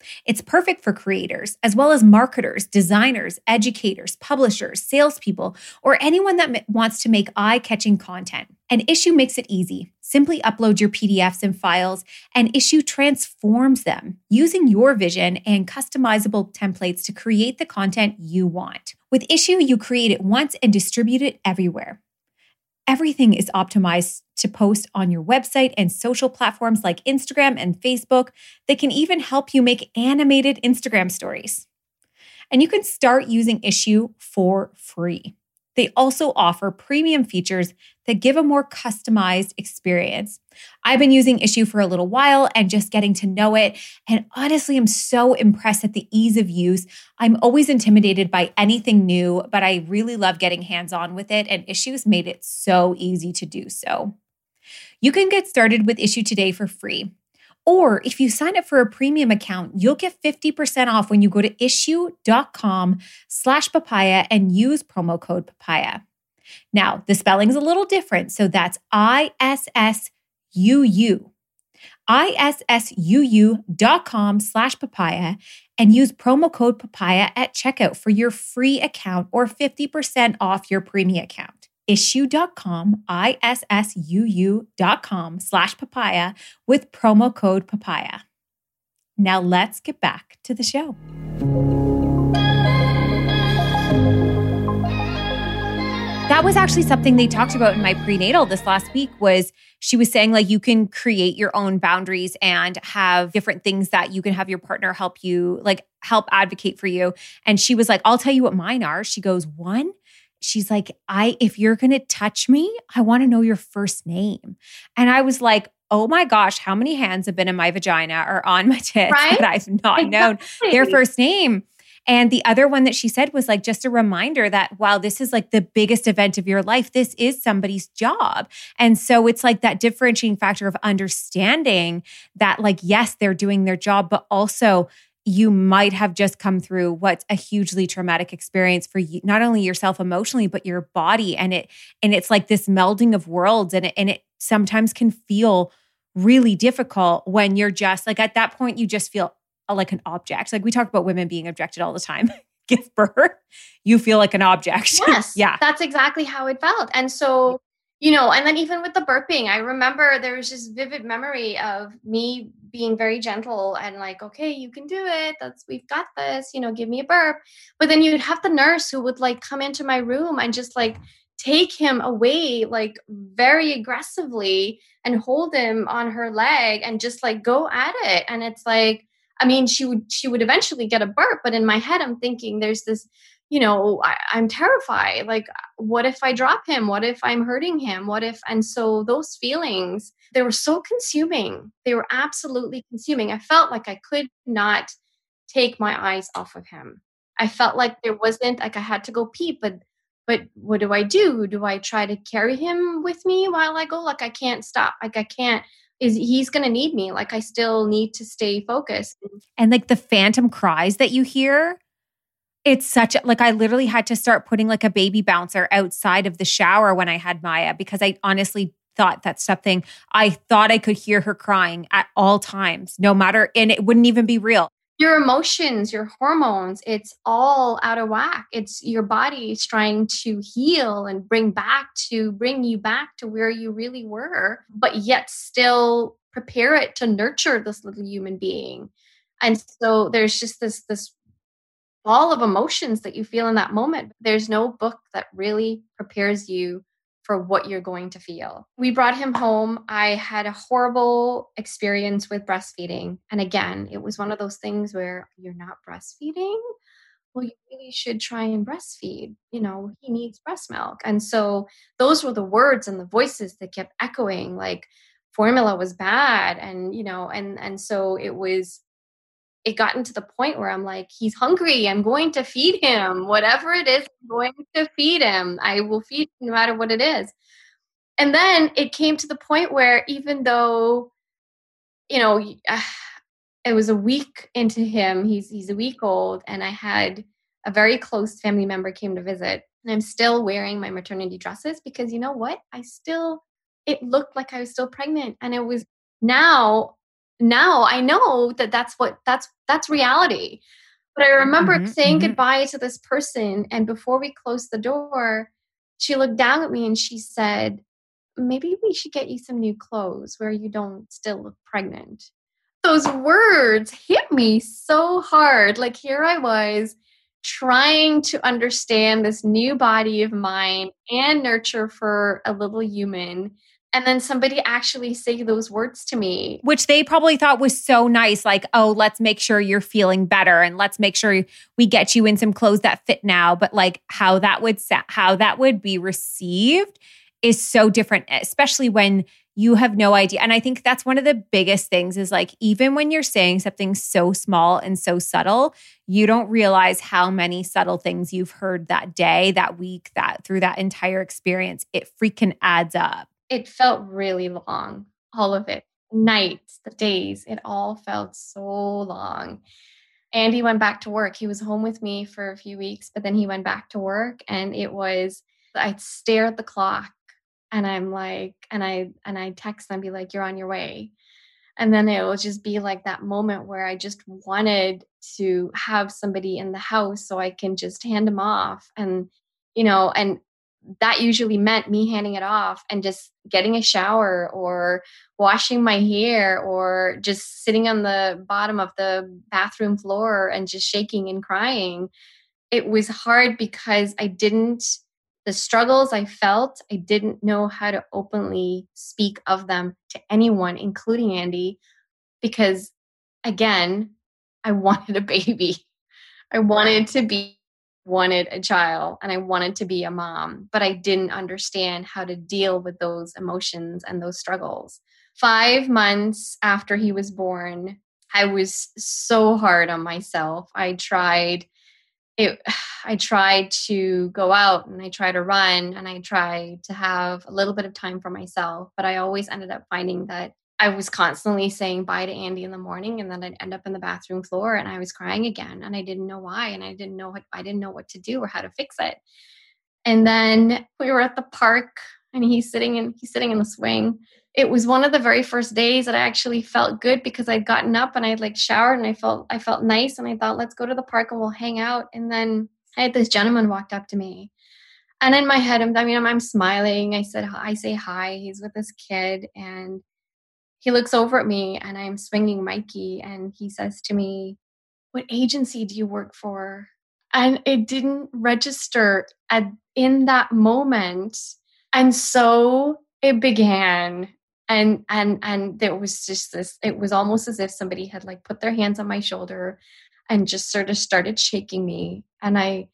It's perfect for creators, as well as marketers, designers, educators, publishers, salespeople, or anyone that m- wants to make eye-catching content. And Issuu makes it easy. Simply upload your P D Fs and files, and Issuu transforms them using your vision and customizable templates to create the content you want. With Issuu, you create it once and distribute it everywhere. Everything is optimized to post on your website and social platforms like Instagram and Facebook that can even help you make animated Instagram stories. And you can start using Issuu for free. They also offer premium features that give a more customized experience. I've been using Issuu for a little while and just getting to know it. And honestly, I'm so impressed at the ease of use. I'm always intimidated by anything new, but I really love getting hands-on with it. And Issuu's made it so easy to do so. You can get started with Issuu today for free. Or if you sign up for a premium account, you'll get fifty percent off when you go to issuu.com slash papaya and use promo code papaya. Now, the spelling's a little different, so that's I S S U U. I S S U U dot com slash papaya and use promo code papaya at checkout for your free account or fifty percent off your premium account. Issuu.com, I S S U U dot com slash papaya with promo code papaya. Now let's get back to the show. That was actually something they talked about in my prenatal this last week. Was she was saying like you can create your own boundaries and have different things that you can have your partner help you, like help advocate for you. And she was like, I'll tell you what mine are. She goes, one, she's like, I, if you're going to touch me, I want to know your first name. And I was like, oh my gosh, how many hands have been in my vagina or on my tits right? that I've not exactly. known their first name? And the other one that she said was like, just a reminder that while this is like the biggest event of your life, this is somebody's job. And so it's like that differentiating factor of understanding that like, yes, they're doing their job, but also you might have just come through what's a hugely traumatic experience for you, not only yourself emotionally, but your body. And it, and it's like this melding of worlds. And it, and it sometimes can feel really difficult when you're just like, at that point, you just feel like an object. Like we talk about women being objected all the time. Give birth, you feel like an object. Yes. Yeah. That's exactly how it felt. And so, you know, and then even with the burping, I remember there was this vivid memory of me being very gentle and like, okay, you can do it. That's, we've got this, you know, give me a burp. But then you'd have the nurse who would like come into my room and just like take him away, like very aggressively and hold him on her leg and just like go at it. And it's like, I mean, she would, she would eventually get a burp, but in my head, I'm thinking there's this, you know, I, I'm terrified. Like, what if I drop him? What if I'm hurting him? What if, and so those feelings, they were so consuming. They were absolutely consuming. I felt like I could not take my eyes off of him. I felt like there wasn't, like I had to go pee, but, but what do I do? Do I try to carry him with me while I go? Like, I can't stop. Like, I can't. Is he's going to need me. Like I still need to stay focused. And like the phantom cries that you hear, it's such a, like I literally had to start putting like a baby bouncer outside of the shower when I had Maya, because I honestly thought that's something I thought I could hear her crying at all times, no matter, and it wouldn't even be real. Your emotions, your hormones, it's all out of whack. It's your body trying to heal and bring back to bring you back to where you really were, but yet still prepare it to nurture this little human being. And so there's just this, this ball of emotions that you feel in that moment. There's no book that really prepares you for what you're going to feel. We brought him home. I had a horrible experience with breastfeeding. And again, it was one of those things where you're not breastfeeding. Well, you really should try and breastfeed. You know, he needs breast milk. And so those were the words and the voices that kept echoing, like formula was bad. And, you know, and, and so it was, it gotten to the point where I'm like, he's hungry. I'm going to feed him. Whatever it is, I'm going to feed him. I will feed him no matter what it is. And then it came to the point where even though, you know, it was a week into him, he's he's a week old, and I had a very close family member came to visit, and I'm still wearing my maternity dresses because you know what? I still, it looked like I was still pregnant. And it was now, now I know that that's what, that's, that's reality. But I remember Mhm, saying mhm. goodbye to this person. And before we closed the door, she looked down at me and she said, maybe we should get you some new clothes where you don't still look pregnant. Those words hit me so hard. Like here I was trying to understand this new body of mine and nurture for a little human. And then somebody actually say those words to me. Which they probably thought was so nice. Like, oh, let's make sure you're feeling better and let's make sure we get you in some clothes that fit now. But like how that would sa- how that would be received is so different, especially when you have no idea. And I think that's one of the biggest things is like, even when you're saying something so small and so subtle, you don't realize how many subtle things you've heard that day, that week, that through that entire experience, it freaking adds up. It felt really long, all of it. Nights, the days, it all felt so long. Andy went back to work. He was home with me for a few weeks, but then he went back to work and it was, I'd stare at the clock and I'm like, and I, and I text and be like, you're on your way. And then it will just be like that moment where I just wanted to have somebody in the house so I can just hand him off. And, you know, and that usually meant me handing it off and just getting a shower or washing my hair or just sitting on the bottom of the bathroom floor and just shaking and crying. It was hard because I didn't, the struggles I felt, I didn't know how to openly speak of them to anyone, including Andy, because again, I wanted a baby. I wanted to be wanted a child and I wanted to be a mom, but I didn't understand how to deal with those emotions and those struggles. Five months after he was born, I was so hard on myself. I tried it. I tried to go out and I tried to run and I tried to have a little bit of time for myself, but I always ended up finding that I was constantly saying bye to Andy in the morning and then I'd end up in the bathroom floor and I was crying again and I didn't know why and I didn't know what I didn't know what to do or how to fix it. And then we were at the park and he's sitting in he's sitting in the swing. It was one of the very first days that I actually felt good because I'd gotten up and I'd like showered and I felt I felt nice and I thought let's go to the park and we'll hang out. And then I had this gentleman walked up to me. And in my head I'm I mean I'm, I'm smiling. I said I say hi. He's with this kid and he looks over at me and I'm swinging Mikey and he says to me, what agency do you work for? And it didn't register at, in that moment. And so it began. And, and, and there was just this, it was almost as if somebody had like put their hands on my shoulder and just sort of started shaking me. And I,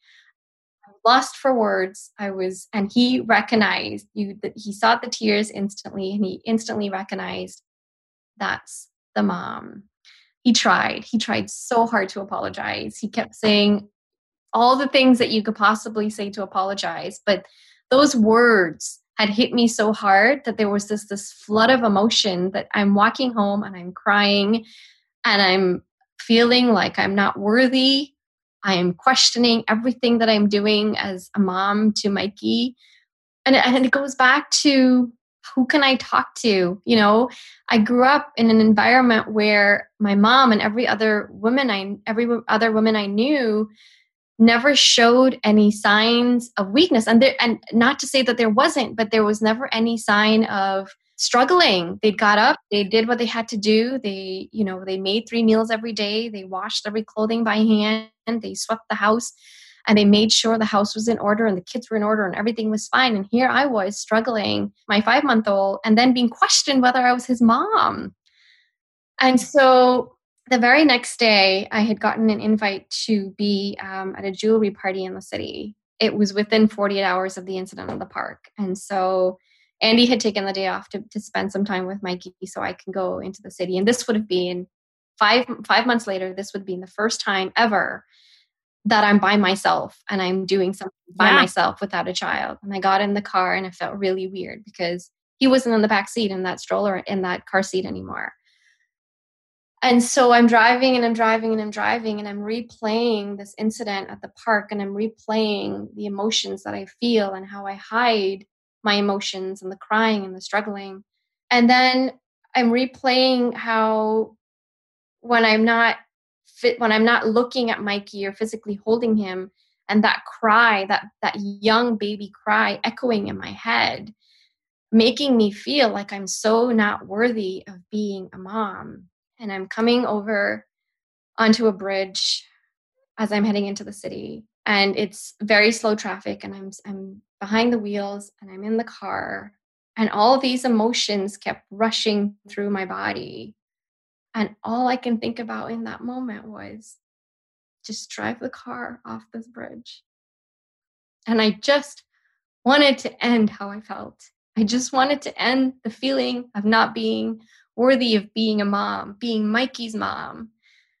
lost for words. I was, and he recognized you, that he saw the tears instantly and he instantly recognized that's the mom. He tried. He tried so hard to apologize. He kept saying all the things that you could possibly say to apologize. But those words had hit me so hard that there was this, this flood of emotion that I'm walking home and I'm crying and I'm feeling like I'm not worthy. I am questioning everything that I'm doing as a mom to Mikey. And it, and it goes back to who can I talk to? You know, I grew up in an environment where my mom and every other woman I, every other woman I knew never showed any signs of weakness. And there, and not to say that there wasn't, but there was never any sign of struggling. They got up, they did what they had to do. They, you know, they made three meals every day. They washed every clothing by hand. They swept the house. And they made sure the house was in order and the kids were in order and everything was fine. And here I was struggling, my five-month-old, and then being questioned whether I was his mom. And so the very next day, I had gotten an invite to be um, at a jewelry party in the city. It was within forty-eight hours of the incident in the park. And so Andy had taken the day off to, to spend some time with Mikey so I can go into the city. And this would have been five, five months later, this would be the first time ever that I'm by myself and I'm doing something by Yeah. myself without a child. And I got in the car and it felt really weird because he wasn't in the back seat in that stroller, in that car seat anymore. And so I'm driving and I'm driving and I'm driving and I'm replaying this incident at the park and I'm replaying the emotions that I feel and how I hide my emotions and the crying and the struggling. And then I'm replaying how when I'm not fit, when I'm not looking at Mikey or physically holding him, and that cry, that that young baby cry echoing in my head, making me feel like I'm so not worthy of being a mom. And I'm coming over onto a bridge as I'm heading into the city, and it's very slow traffic, and I'm I'm behind the wheels, and I'm in the car, and all of these emotions kept rushing through my body. And all I can think about in that moment was just drive the car off this bridge. And I just wanted to end how I felt. I just wanted to end the feeling of not being worthy of being a mom, being Mikey's mom.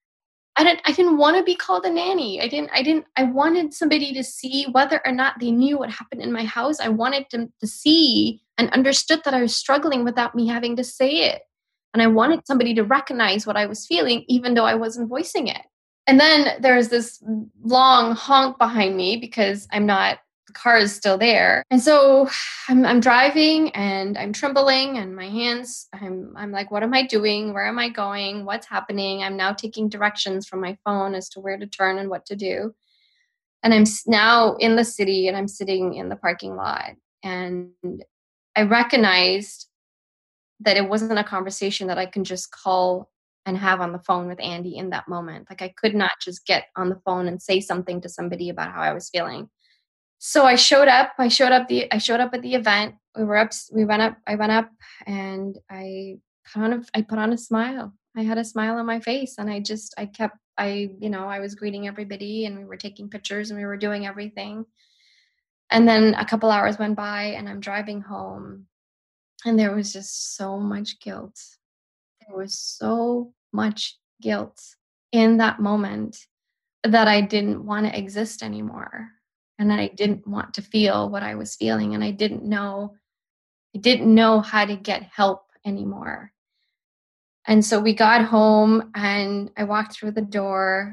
I didn't I didn't want to be called a nanny. I didn't I didn't I wanted somebody to see whether or not they knew what happened in my house. I wanted them to see and understood that I was struggling without me having to say it. And I wanted somebody to recognize what I was feeling, even though I wasn't voicing it. And then there's this long honk behind me because I'm not, the car is still there. And so I'm, I'm driving and I'm trembling and my hands, I'm, I'm like, what am I doing? Where am I going? What's happening? I'm now taking directions from my phone as to where to turn and what to do. And I'm now in the city and I'm sitting in the parking lot. And I recognized that it wasn't a conversation that I can just call and have on the phone with Andy in that moment. Like I could not just get on the phone and say something to somebody about how I was feeling. So I showed up, I showed up the, I showed up at the event. We were up, we went up, I went up and I put on a, I put on a smile. I had a smile on my face and I just, I kept, I, you know, I was greeting everybody and we were taking pictures and we were doing everything. And then a couple hours went by and I'm driving home. And there was just so much guilt. There was so much guilt in that moment that I didn't want to exist anymore. And that I didn't want to feel what I was feeling. And I didn't know, I didn't know how to get help anymore. And so we got home and I walked through the door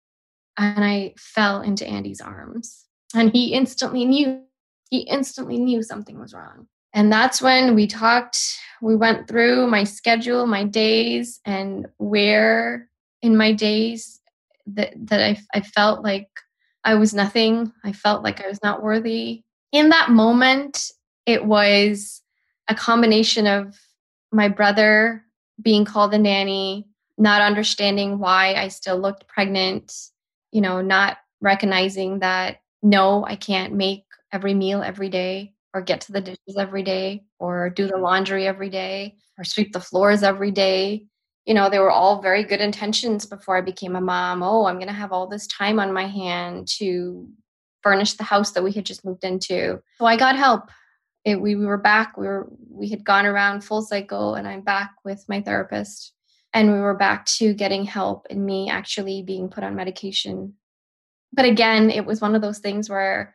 and I fell into Andy's arms. And he instantly knew, he instantly knew something was wrong. And that's when we talked, we went through my schedule, my days, and where in my days that, that I, I felt like I was nothing. I felt like I was not worthy. In that moment, it was a combination of my brother being called a nanny, not understanding why I still looked pregnant, you know, not recognizing that, no, I can't make every meal every day, or get to the dishes every day, or do the laundry every day, or sweep the floors every day. You know, they were all very good intentions before I became a mom. Oh, I'm going to have all this time on my hand to furnish the house that we had just moved into. So I got help. It, we, we were back. We were, we had gone around full cycle and I'm back with my therapist and we were back to getting help and me actually being put on medication. But again, it was one of those things where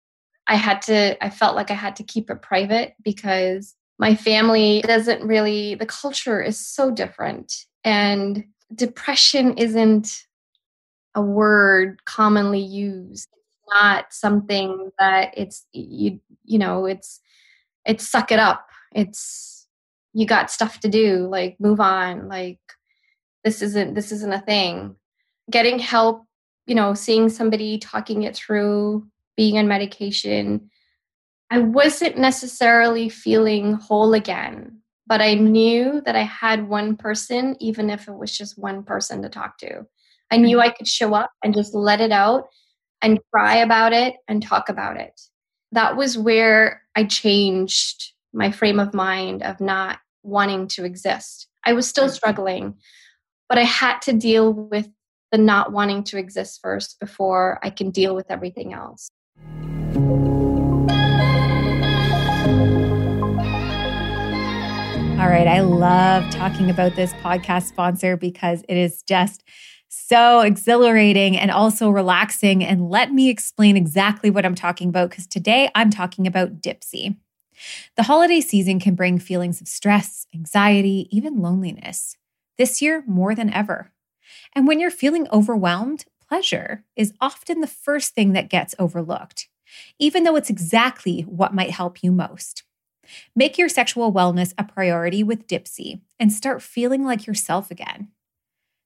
I had to, I felt like I had to keep it private because my family doesn't really, the culture is so different. And depression isn't a word commonly used. It's not something that it's, you, you know, it's, it's suck it up. It's, you got stuff to do, like move on. Like this isn't, this isn't a thing. Getting help, you know, seeing somebody talking it through, being on medication, I wasn't necessarily feeling whole again, but I knew that I had one person, even if it was just one person to talk to. I knew I could show up and just let it out and cry about it and talk about it. That was where I changed my frame of mind of not wanting to exist. I was still struggling, but I had to deal with the not wanting to exist first before I can deal with everything else. All right. I love talking about this podcast sponsor because it is just so exhilarating and also relaxing. And let me explain exactly what I'm talking about because today I'm talking about Dipsea. The holiday season can bring feelings of stress, anxiety, even loneliness. This year, more than ever. And when you're feeling overwhelmed, pleasure is often the first thing that gets overlooked, even though it's exactly what might help you most. Make your sexual wellness a priority with Dipsea and start feeling like yourself again.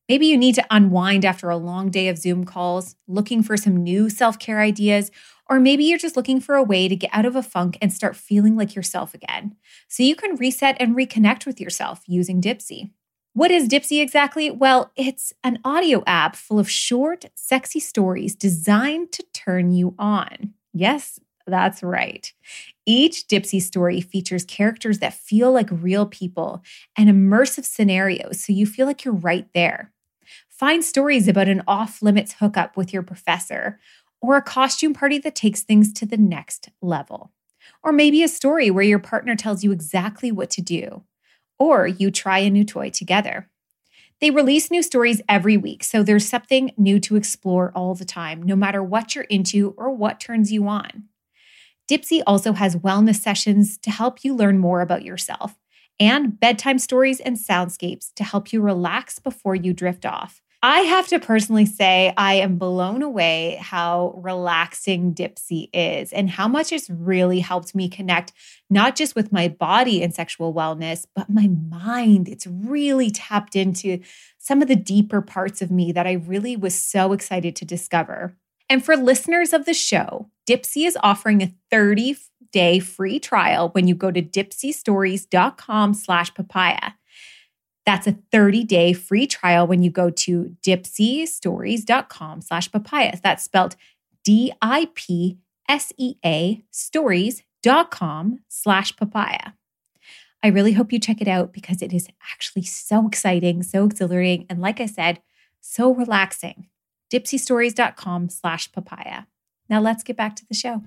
Maybe you need to unwind after a long day of Zoom calls, looking for some new self-care ideas, or maybe you're just looking for a way to get out of a funk and start feeling like yourself again, so you can reset and reconnect with yourself using Dipsea. What is Dipsea exactly? Well, it's an audio app full of short, sexy stories designed to turn you on. Yes, that's right. Each Dipsea story features characters that feel like real people and immersive scenarios, so you feel like you're right there. Find stories about an off-limits hookup with your professor, or a costume party that takes things to the next level. Or maybe a story where your partner tells you exactly what to do, or you try a new toy together. They release new stories every week, so there's something new to explore all the time, no matter what you're into or what turns you on. Dipsea also has wellness sessions to help you learn more about yourself, and bedtime stories and soundscapes to help you relax before you drift off. I have to personally say I am blown away how relaxing Dipsea is and how much it's really helped me connect not just with my body and sexual wellness, but my mind. It's really tapped into some of the deeper parts of me that I really was so excited to discover. And for listeners of the show, Dipsea is offering a thirty-day free trial when you go to dipseastories.com slash papaya. That's a thirty-day free trial when you go to dipseastories.com slash papaya. That's spelled D I P S E A stories.com slash papaya. I really hope you check it out because it is actually so exciting, so exhilarating, and like I said, so relaxing. dipseastories.com slash papaya. Now let's get back to the show.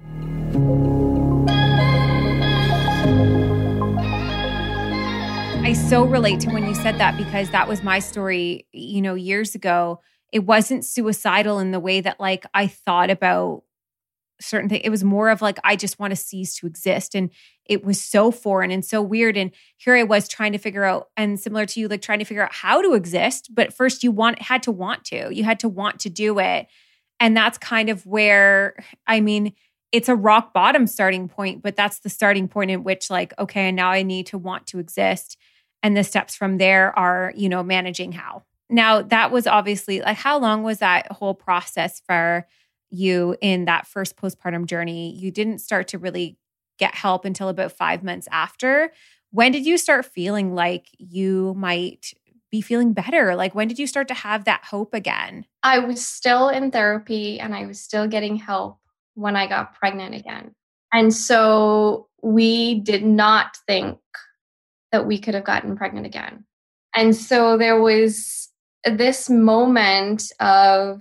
I so relate to when you said that because that was my story, you know, years ago. It wasn't suicidal in the way that like I thought about certain things. It was more of like, I just want to cease to exist. And it was so foreign and so weird. And here I was trying to figure out, and similar to you, like trying to figure out how to exist. But first you want, had to want to, you had to want to do it. And that's kind of where, I mean, it's a rock bottom starting point, but that's the starting point in which like, okay, now I need to want to exist. And the steps from there are, you know, managing how. Now, that was obviously like, how long was that whole process for you in that first postpartum journey? You didn't start to really get help until about five months after. When did you start feeling like you might be feeling better? Like, when did you start to have that hope again? I was still in therapy and I was still getting help when I got pregnant again. And so we did not think that we could have gotten pregnant again. And so there was this moment of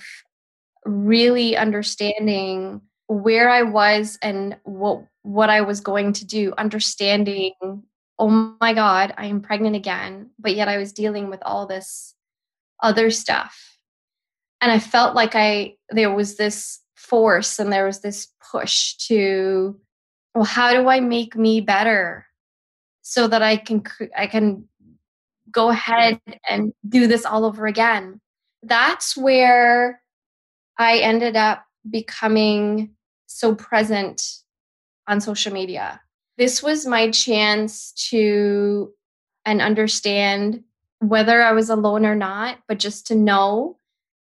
really understanding where I was and what what I was going to do, understanding, oh my God, I am pregnant again, but yet I was dealing with all this other stuff. And I felt like I there was this force and there was this push to, well, how do I make me better so that I can I can go ahead and do this all over again? That's where I ended up becoming so present on social media. This was my chance to and understand whether I was alone or not, but just to know,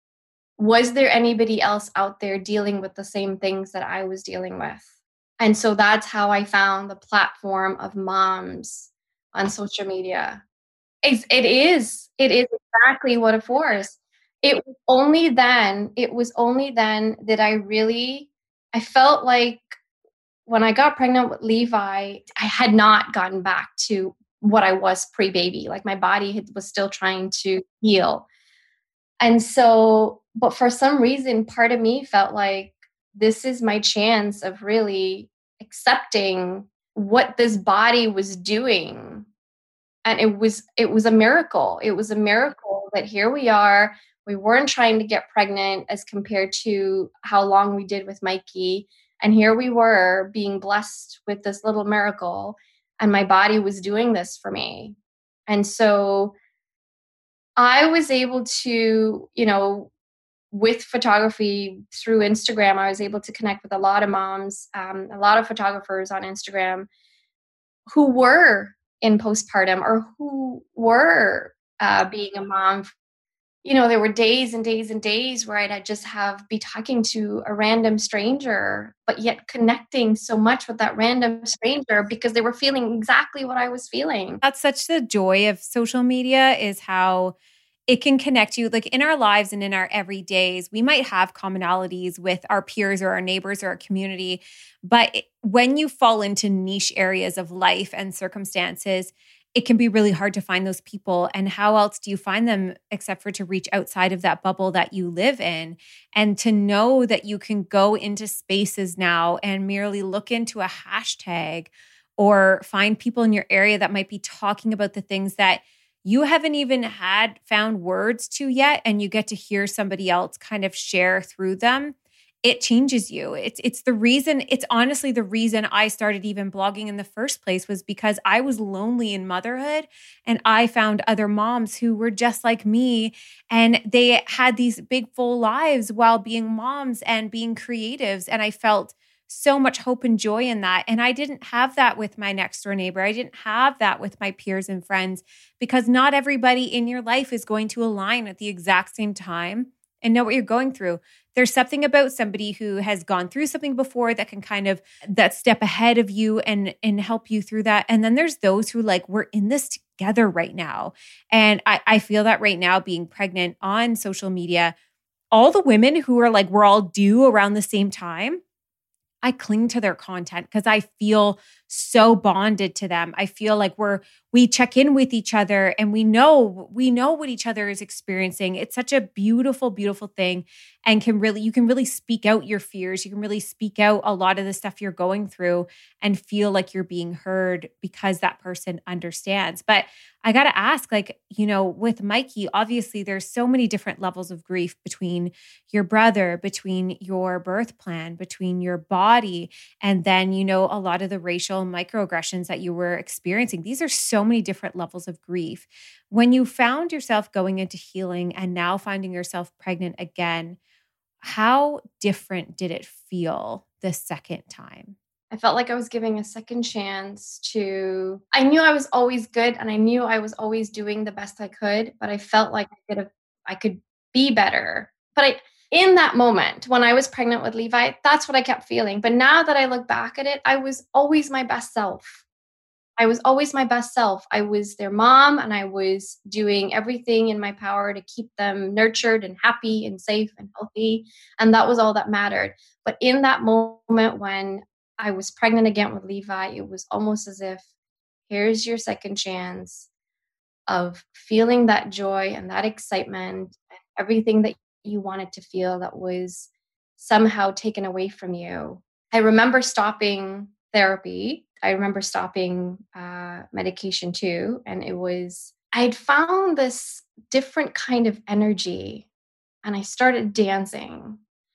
was there anybody else out there dealing with the same things that I was dealing with? And so that's how I found the platform of moms on social media. It's, it is, it is exactly what a force. It was only then, it was only then that I really, I felt like when I got pregnant with Levi, I had not gotten back to what I was pre-baby. Like my body had, was still trying to heal. And so, but for some reason, part of me felt like this is my chance of really accepting what this body was doing. And it was, it was a miracle. It was a miracle that here we are. We weren't trying to get pregnant as compared to how long we did with Mikey. And here we were being blessed with this little miracle. And my body was doing this for me. And so I was able to, you know, with photography through Instagram, I was able to connect with a lot of moms, um, a lot of photographers on Instagram who were in postpartum or who were uh, being a mom you know, there were days and days and days where I'd just have be talking to a random stranger, but yet connecting so much with that random stranger because they were feeling exactly what I was feeling. That's such the joy of social media, is how it can connect you. Like in our lives and in our everydays, we might have commonalities with our peers or our neighbors or our community. But it- when you fall into niche areas of life and circumstances, it can be really hard to find those people. And how else do you find them except for to reach outside of that bubble that you live in? And to know that you can go into spaces now and merely look into a hashtag or find people in your area that might be talking about the things that you haven't even had found words to yet, and you get to hear somebody else kind of share through them. It changes you. It's it's the reason, it's honestly the reason I started even blogging in the first place, was because I was lonely in motherhood and I found other moms who were just like me, and they had these big full lives while being moms and being creatives, and I felt so much hope and joy in that. And I didn't have that with my next door neighbor. I didn't have that with my peers and friends, because not everybody in your life is going to align at the exact same time and know what you're going through. There's something about somebody who has gone through something before that can kind of that step ahead of you and, and help you through that. And then there's those who like, we're in this together right now. And I, I feel that right now, being pregnant on social media, all the women who are like, we're all due around the same time, I cling to their content because I feel so bonded to them. I feel like we're we check in with each other and we know we know what each other is experiencing. It's such a beautiful, beautiful thing, and can really you can really speak out your fears. You can really speak out a lot of the stuff you're going through and feel like you're being heard because that person understands. But I got to ask, like, you know, with Mikey, obviously there's so many different levels of grief between your brother, between your birth plan, between your body, and then, you know, a lot of the racial microaggressions that you were experiencing. These are so many different levels of grief. When you found yourself going into healing and now finding yourself pregnant again, how different did it feel the second time? I felt like I was giving a second chance to, I knew I was always good and I knew I was always doing the best I could, but I felt like I could have, I could be better. But I, in that moment when I was pregnant with Levi, that's what I kept feeling. But now that I look back at it, I was always my best self. I was always my best self. I was their mom and I was doing everything in my power to keep them nurtured and happy and safe and healthy. And that was all that mattered. But in that moment when I was pregnant again with Levi, it was almost as if, here's your second chance of feeling that joy and that excitement and everything that you wanted to feel that was somehow taken away from you. I remember stopping therapy. I remember stopping uh, medication too. And it was, I'd found this different kind of energy and I started dancing.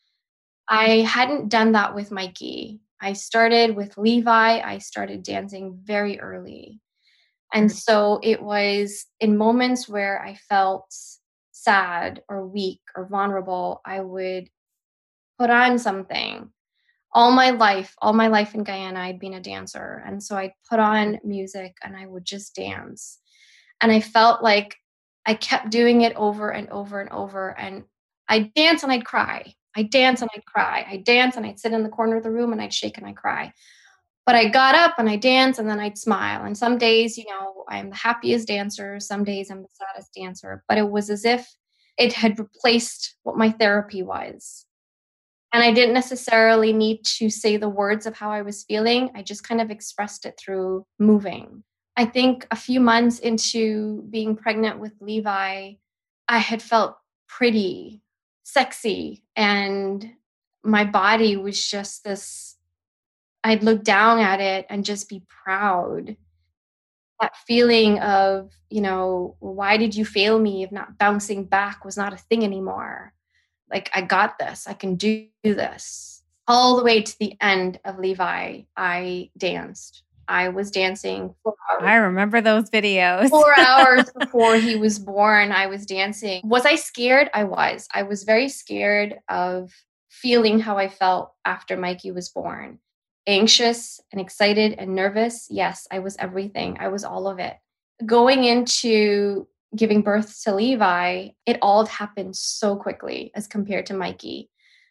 I hadn't done that with Mikey. I started with Levi. I started dancing very early. And so it was in moments where I felt sad or weak or vulnerable, I would put on something. All my life, all my life in Guyana, I'd been a dancer. And so I'd put on music and I would just dance. And I felt like I kept doing it over and over and over. And I'd dance and I'd cry. I'd dance and I'd cry. I'd dance and I'd sit in the corner of the room and I'd shake and I'd cry. But I got up and I danced and then I'd smile. And some days, you know, I'm the happiest dancer. Some days I'm the saddest dancer. But it was as if it had replaced what my therapy was. And I didn't necessarily need to say the words of how I was feeling. I just kind of expressed it through moving. I think a few months into being pregnant with Levi, I had felt pretty, sexy, and my body was just this, I'd look down at it and just be proud. That feeling of, you know, why did you fail me if not bouncing back was not a thing anymore? Like, I got this, I can do this. All the way to the end of Levi, I danced. I was dancing four hours. I remember those videos. Four hours before he was born, I was dancing. Was I scared? I was. I was very scared of feeling how I felt after Mikey was born. Anxious and excited and nervous. Yes, I was everything. I was all of it. Going into giving birth to Levi, it all happened so quickly as compared to Mikey.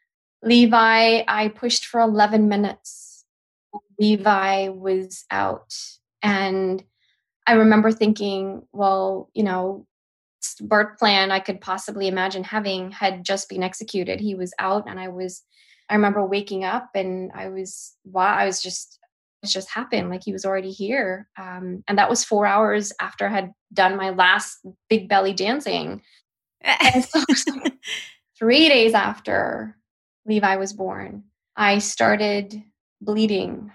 Levi, I pushed for eleven minutes. Levi was out. And I remember thinking, well, you know, birth plan I could possibly imagine having had just been executed. He was out, and I was, I remember waking up and I was, wow, I was just, it just happened. Like he was already here. Um, and that was four hours after I had done my last big belly dancing. And so three days after Levi was born, I started bleeding,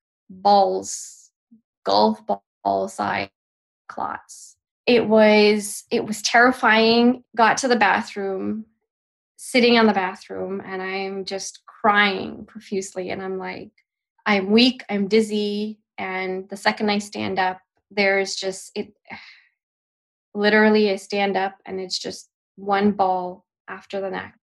balls, golf ball size clots. It was, it was terrifying. Got to the bathroom, sitting on the bathroom, and I'm just crying profusely. And I'm like, I'm weak, I'm dizzy. And the second I stand up, there's just, it literally I stand up and it's just one ball after the next.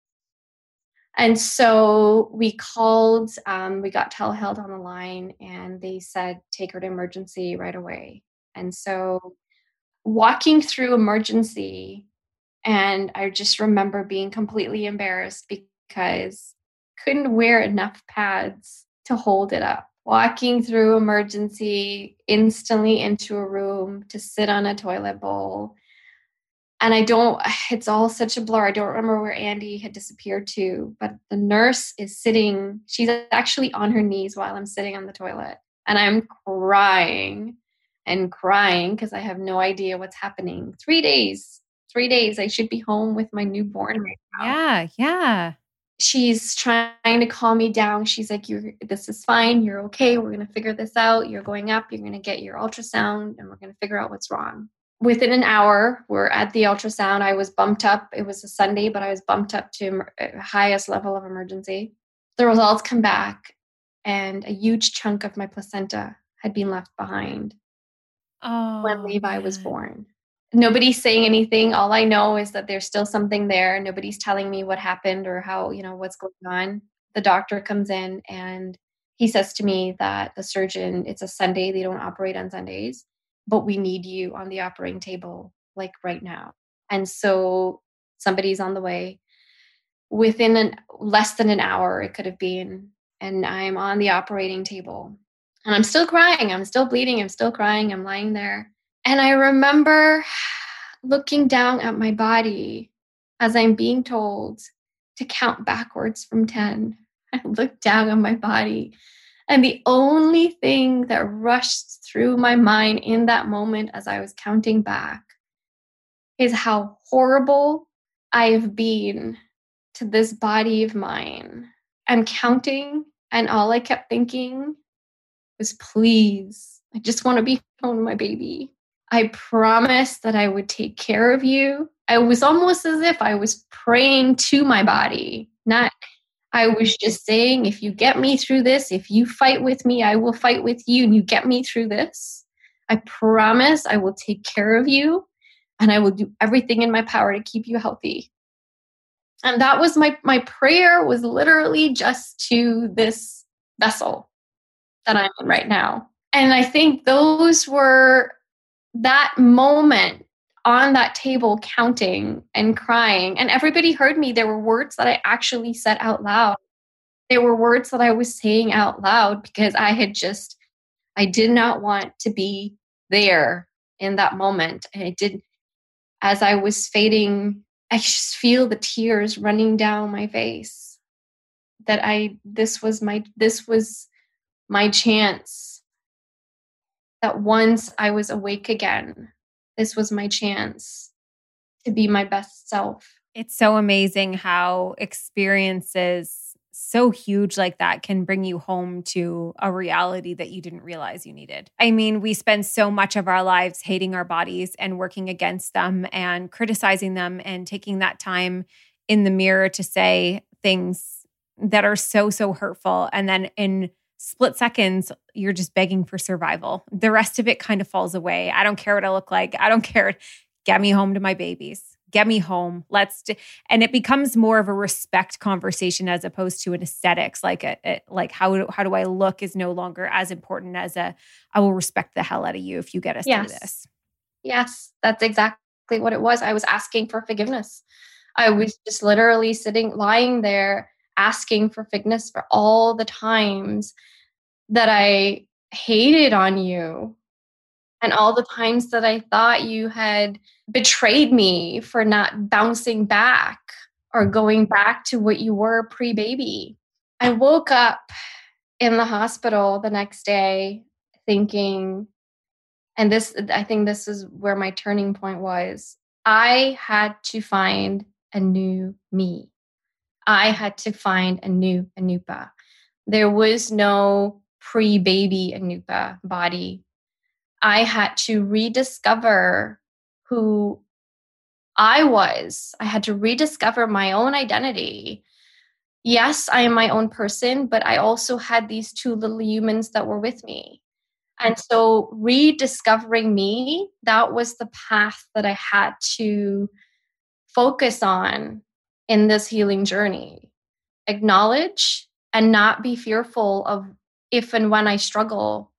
And so we called, um, we got telehealth on the line, and they said, take her to emergency right away. And so walking through emergency, and I just remember being completely embarrassed because couldn't wear enough pads to hold it up. Walking through emergency, instantly into a room to sit on a toilet bowl. And I don't, it's all such a blur. I don't remember where Andy had disappeared to, but the nurse is sitting, she's actually on her knees while I'm sitting on the toilet. And I'm crying and crying because I have no idea what's happening. Three days, three days. I should be home with my newborn right now. Yeah, yeah. She's trying to calm me down. She's like, "You're, this is fine. You're okay. We're going to figure this out. You're going up. You're going to get your ultrasound, and we're going to figure out what's wrong." Within an hour, we're at the ultrasound. I was bumped up. It was a Sunday, but I was bumped up to highest level of emergency. The results come back, and a huge chunk of my placenta had been left behind oh, when Levi man. was born. Nobody's saying anything. All I know is that there's still something there. Nobody's telling me what happened or how, you know, what's going on. The doctor comes in and he says to me that the surgeon, it's a Sunday, they don't operate on Sundays, but we need you on the operating table, like right now. And so somebody's on the way. Within an, less than an hour, it could have been, and I'm on the operating table. And I'm still crying. I'm still bleeding. I'm still crying. I'm lying there. And I remember looking down at my body as I'm being told to count backwards from ten. I looked down at my body, and the only thing that rushed through my mind in that moment as I was counting back is how horrible I have been to this body of mine. I'm counting, and all I kept thinking was, please, I just want to be home with my baby. I promised that I would take care of you. I was almost as if I was praying to my body. Not, I was just saying, if you get me through this, if you fight with me, I will fight with you, and you get me through this, I promise I will take care of you, and I will do everything in my power to keep you healthy. And that was my, my prayer was literally just to this vessel that I'm in right now. And I think those were that moment on that table, counting and crying, and everybody heard me. There were words that I actually said out loud. There were words that I was saying out loud because I had just, I did not want to be there in that moment. And I did, as I was fading, I just feel the tears running down my face that I, this was my, this was my chance. That once I was awake again, this was my chance to be my best self. It's so amazing how experiences so huge like that can bring you home to a reality that you didn't realize you needed. I mean, we spend so much of our lives hating our bodies and working against them and criticizing them and taking that time in the mirror to say things that are so, so hurtful. And then in split seconds, you're just begging for survival. The rest of it kind of falls away. I don't care what I look like. I don't care. Get me home to my babies. Get me home. Let's do, and it becomes more of a respect conversation as opposed to an aesthetics. Like a, a like how do, how do I look is no longer as important as a I will respect the hell out of you if you get us yes. through this. Yes, that's exactly exactly what it was. I was asking for forgiveness. I was just literally sitting, lying there, asking for forgiveness for all the times that I hated on you and all the times that I thought you had betrayed me for not bouncing back or going back to what you were pre-baby. I woke up in the hospital the next day thinking, and this, I think this is where my turning point was. I had to find a new me. I had to find a new Anupa. There was no pre-baby Anupa body. I had to rediscover who I was. I had to rediscover my own identity. Yes, I am my own person, but I also had these two little humans that were with me. And so rediscovering me, that was the path that I had to focus on in this healing journey. Acknowledge and not be fearful of if and when I struggle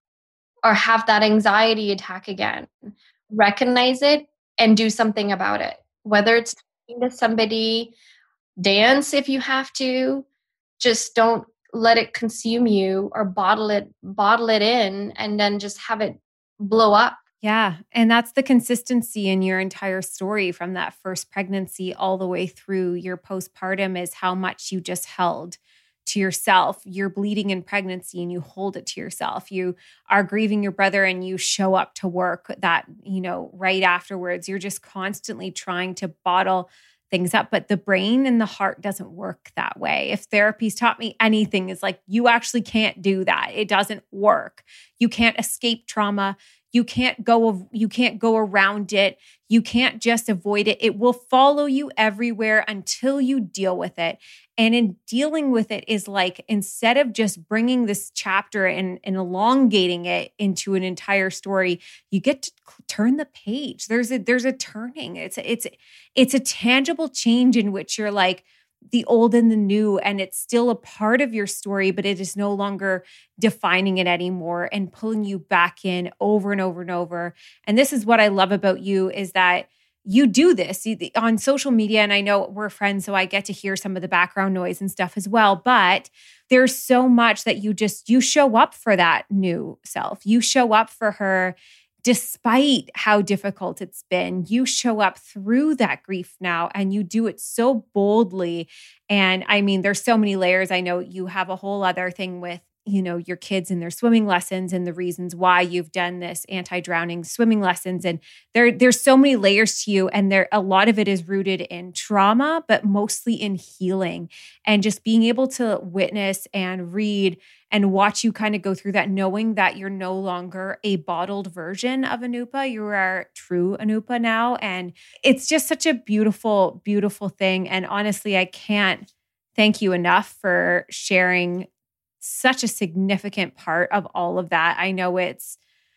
or have that anxiety attack again. Recognize it and do something about it. Whether it's talking to somebody, dance if you have to, just don't let it consume you or bottle it, bottle it in and then just have it blow up. Yeah. And that's the consistency in your entire story from that first pregnancy all the way through your postpartum is how much you just held to yourself. You're bleeding in pregnancy and you hold it to yourself. You are grieving your brother and you show up to work that, you know, right afterwards. You're just constantly trying to bottle things up, but the brain and the heart doesn't work that way. If therapy's taught me anything, is like, you actually can't do that. It doesn't work. You can't escape trauma. You can't go, you can't go around it. You can't just avoid it. It will follow you everywhere until you deal with it. And in dealing with it is like, instead of just bringing this chapter and, and elongating it into an entire story, you get to turn the page. There's a, there's a turning. It's a, it's, it's a tangible change in which you're like, the old and the new, and it's still a part of your story, but it is no longer defining it anymore and pulling you back in over and over and over. And this is what I love about you, is that you do this on social media. And I know we're friends, so I get to hear some of the background noise and stuff as well. But there's so much that you just, you show up for that new self. You show up for her despite how difficult it's been. You show up through that grief now, and you do it so boldly. And I mean, there's so many layers. I know you have a whole other thing with, you know, your kids and their swimming lessons and the reasons why you've done this anti-drowning swimming lessons. And there, there's so many layers to you. And there, a lot of it is rooted in trauma, but mostly in healing and just being able to witness and read and watch you kind of go through that, knowing that you're no longer a bottled version of Anupa. You are true Anupa now. And it's just such a beautiful, beautiful thing. And honestly, I can't thank you enough for sharing such a significant part of all of that. I know it's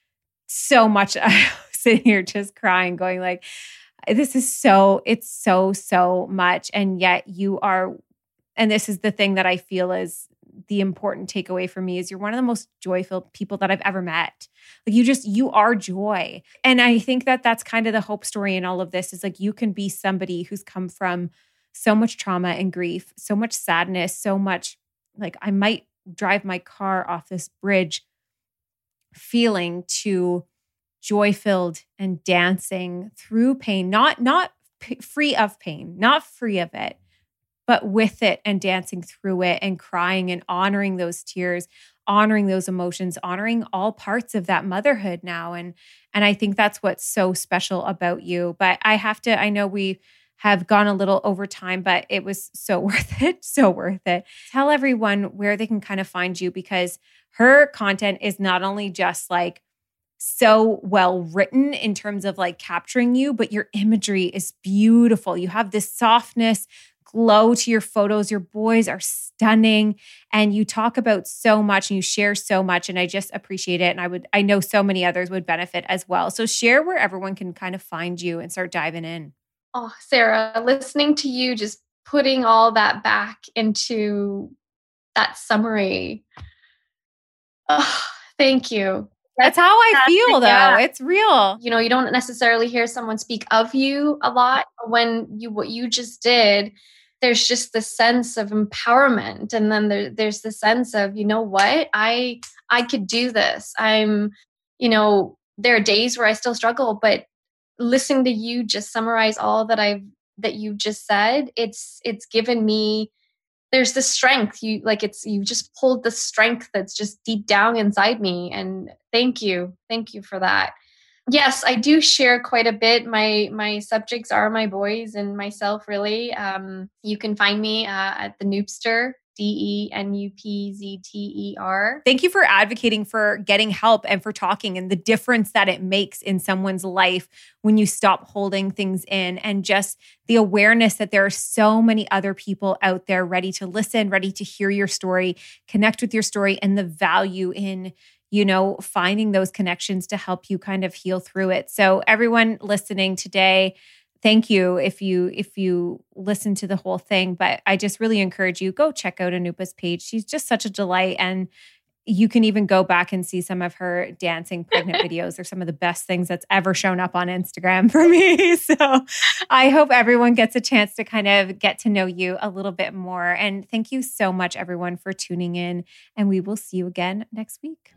so much. I'm sitting here just crying, going like, this is so, it's so, so much. And yet you are, and this is the thing that I feel is the important takeaway for me, is you're one of the most joy-filled people that I've ever met. Like you just, you are joy. And I think that that's kind of the hope story in all of this, is like, you can be somebody who's come from so much trauma and grief, so much sadness, so much like, I might drive my car off this bridge feeling, to joy-filled and dancing through pain, not, not p- free of pain, not free of it, but with it and dancing through it and crying and honoring those tears, honoring those emotions, honoring all parts of that motherhood now. And, and I think that's what's so special about you. But I have to, I know we have gone a little over time, but it was so worth it, so worth it. Tell everyone where they can kind of find you, because her content is not only just like so well written in terms of like capturing you, but your imagery is beautiful. You have this softness, glow to your photos. Your boys are stunning, and you talk about so much and you share so much, and I just appreciate it. And I would, I know so many others would benefit as well. So share where everyone can kind of find you and start diving in. Oh, Sarah, listening to you, just putting all that back into that summary. Oh, thank you. That's how I feel though. Yeah. It's real. You know, you don't necessarily hear someone speak of you a lot. When you, what you just did, there's just the sense of empowerment. And then there, there's the sense of, you know what, I, I could do this. I'm, you know, there are days where I still struggle, but listening to you just summarize all that I've, that you just said, it's, it's given me, there's the strength you like, it's, you just pulled the strength that's just deep down inside me. And thank you. Thank you for that. Yes, I do share quite a bit. My, my subjects are my boys and myself, really. Um, you can find me uh, at the Noopster, D E N U P Z T E R. Thank you for advocating for getting help and for talking and the difference that it makes in someone's life when you stop holding things in, and just the awareness that there are so many other people out there ready to listen, ready to hear your story, connect with your story, and the value in, you know, finding those connections to help you kind of heal through it. So everyone listening today, thank you if you if you listen to the whole thing. But I just really encourage you, go check out Anupa's page. She's just such a delight. And you can even go back and see some of her dancing pregnant videos. They're some of the best things that's ever shown up on Instagram for me. So I hope everyone gets a chance to kind of get to know you a little bit more. And thank you so much, everyone, for tuning in. And we will see you again next week.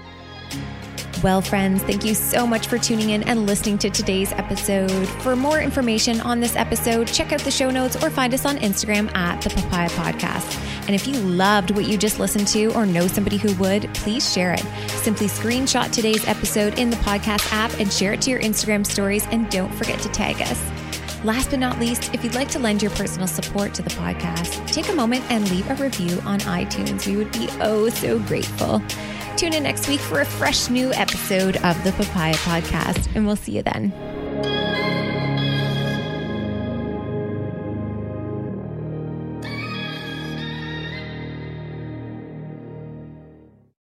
Well, friends, thank you so much for tuning in and listening to today's episode. For more information on this episode, check out the show notes or find us on Instagram at The Papaya Podcast. And if you loved what you just listened to or know somebody who would, please share it. Simply screenshot today's episode in the podcast app and share it to your Instagram stories. And don't forget to tag us. Last but not least, if you'd like to lend your personal support to the podcast, take a moment and leave a review on iTunes. We would be oh so grateful. Tune in next week for a fresh new episode of the Papaya Podcast, and we'll see you then.